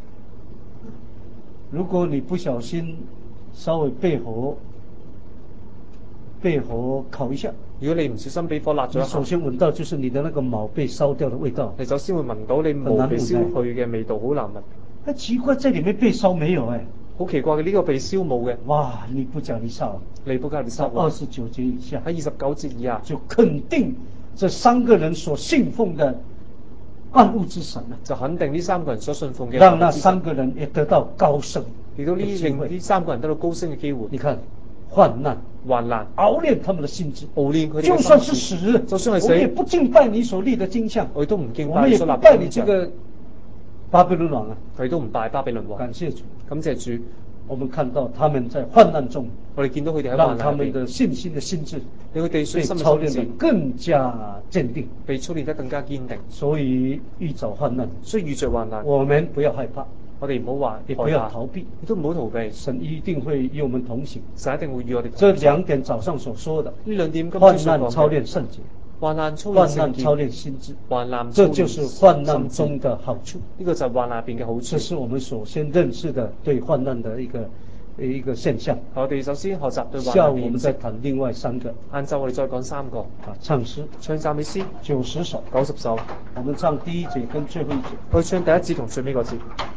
[SPEAKER 1] 如果你不小心稍微被火被火烤一下，
[SPEAKER 2] 如果你唔小心俾火辣咗一下，
[SPEAKER 1] 你首先聞到就是你的那個毛被燒掉的味道。
[SPEAKER 2] 你首先會聞到你毛被燒去嘅味道，好難聞。
[SPEAKER 1] 很奇怪，這裏面被燒沒有哎？
[SPEAKER 2] 好奇怪嘅，呢、這個被燒冇嘅。
[SPEAKER 1] 哇！尼布甲尼撒，
[SPEAKER 2] 尼布甲尼撒
[SPEAKER 1] 二十九節以下，
[SPEAKER 2] 喺二十九節以下
[SPEAKER 1] 就肯定這三個人所信奉的萬物之神啊，
[SPEAKER 2] 就肯定呢三個人所信奉嘅，
[SPEAKER 1] 讓那三個人也得到高升，
[SPEAKER 2] 亦都呢令呢三個人得到高升嘅機會。
[SPEAKER 1] 你看患難，
[SPEAKER 2] 患難
[SPEAKER 1] 熬練他們的心智，
[SPEAKER 2] 熬練佢哋。
[SPEAKER 1] 就算是死，
[SPEAKER 2] 就算係死，
[SPEAKER 1] 我們也不敬拜你所立的金像，
[SPEAKER 2] 我哋都唔敬
[SPEAKER 1] 我們也不拜你這個巴比倫王啊，
[SPEAKER 2] 佢都唔拜巴比倫王。
[SPEAKER 1] 感謝主，
[SPEAKER 2] 感謝主。
[SPEAKER 1] 我們看到他們在患難中，
[SPEAKER 2] 我哋見到佢哋喺
[SPEAKER 1] 讓他們的信心的心智
[SPEAKER 2] 令佢哋信心嘅
[SPEAKER 1] 操練得
[SPEAKER 2] 心智
[SPEAKER 1] 更加堅定，
[SPEAKER 2] 被操練得更加堅定。
[SPEAKER 1] 所以遇着患難，
[SPEAKER 2] 所以遇着患難，
[SPEAKER 1] 我們不要害怕，
[SPEAKER 2] 我哋唔好話，
[SPEAKER 1] 也不要逃避，
[SPEAKER 2] 亦都唔好逃避。
[SPEAKER 1] 神一定會與我們同行，
[SPEAKER 2] 神一定會與我哋同
[SPEAKER 1] 這
[SPEAKER 2] 行。
[SPEAKER 1] 兩點早上所說的，
[SPEAKER 2] 呢兩點今
[SPEAKER 1] 患
[SPEAKER 2] 天所講嘅
[SPEAKER 1] 難操練聖潔，
[SPEAKER 2] 患難操練
[SPEAKER 1] 患
[SPEAKER 2] 聖潔，
[SPEAKER 1] 難操練心智，
[SPEAKER 2] 患難
[SPEAKER 1] 這就是患難中的好處。
[SPEAKER 2] 呢個就係患難入邊嘅好處。
[SPEAKER 1] 這是我們首先認識的對患難的一個一個現象。
[SPEAKER 2] 我哋首先學習對患
[SPEAKER 1] 下
[SPEAKER 2] 難嘅認識。
[SPEAKER 1] 午我們再談另外三個。
[SPEAKER 2] 晏晝我哋再講三個。
[SPEAKER 1] 啊，唱詩，
[SPEAKER 2] 唱讚美詩
[SPEAKER 1] 九十首，
[SPEAKER 2] 九十首。
[SPEAKER 1] 我們唱第一節跟最後一節。
[SPEAKER 2] 我哋唱第一節同最尾個節。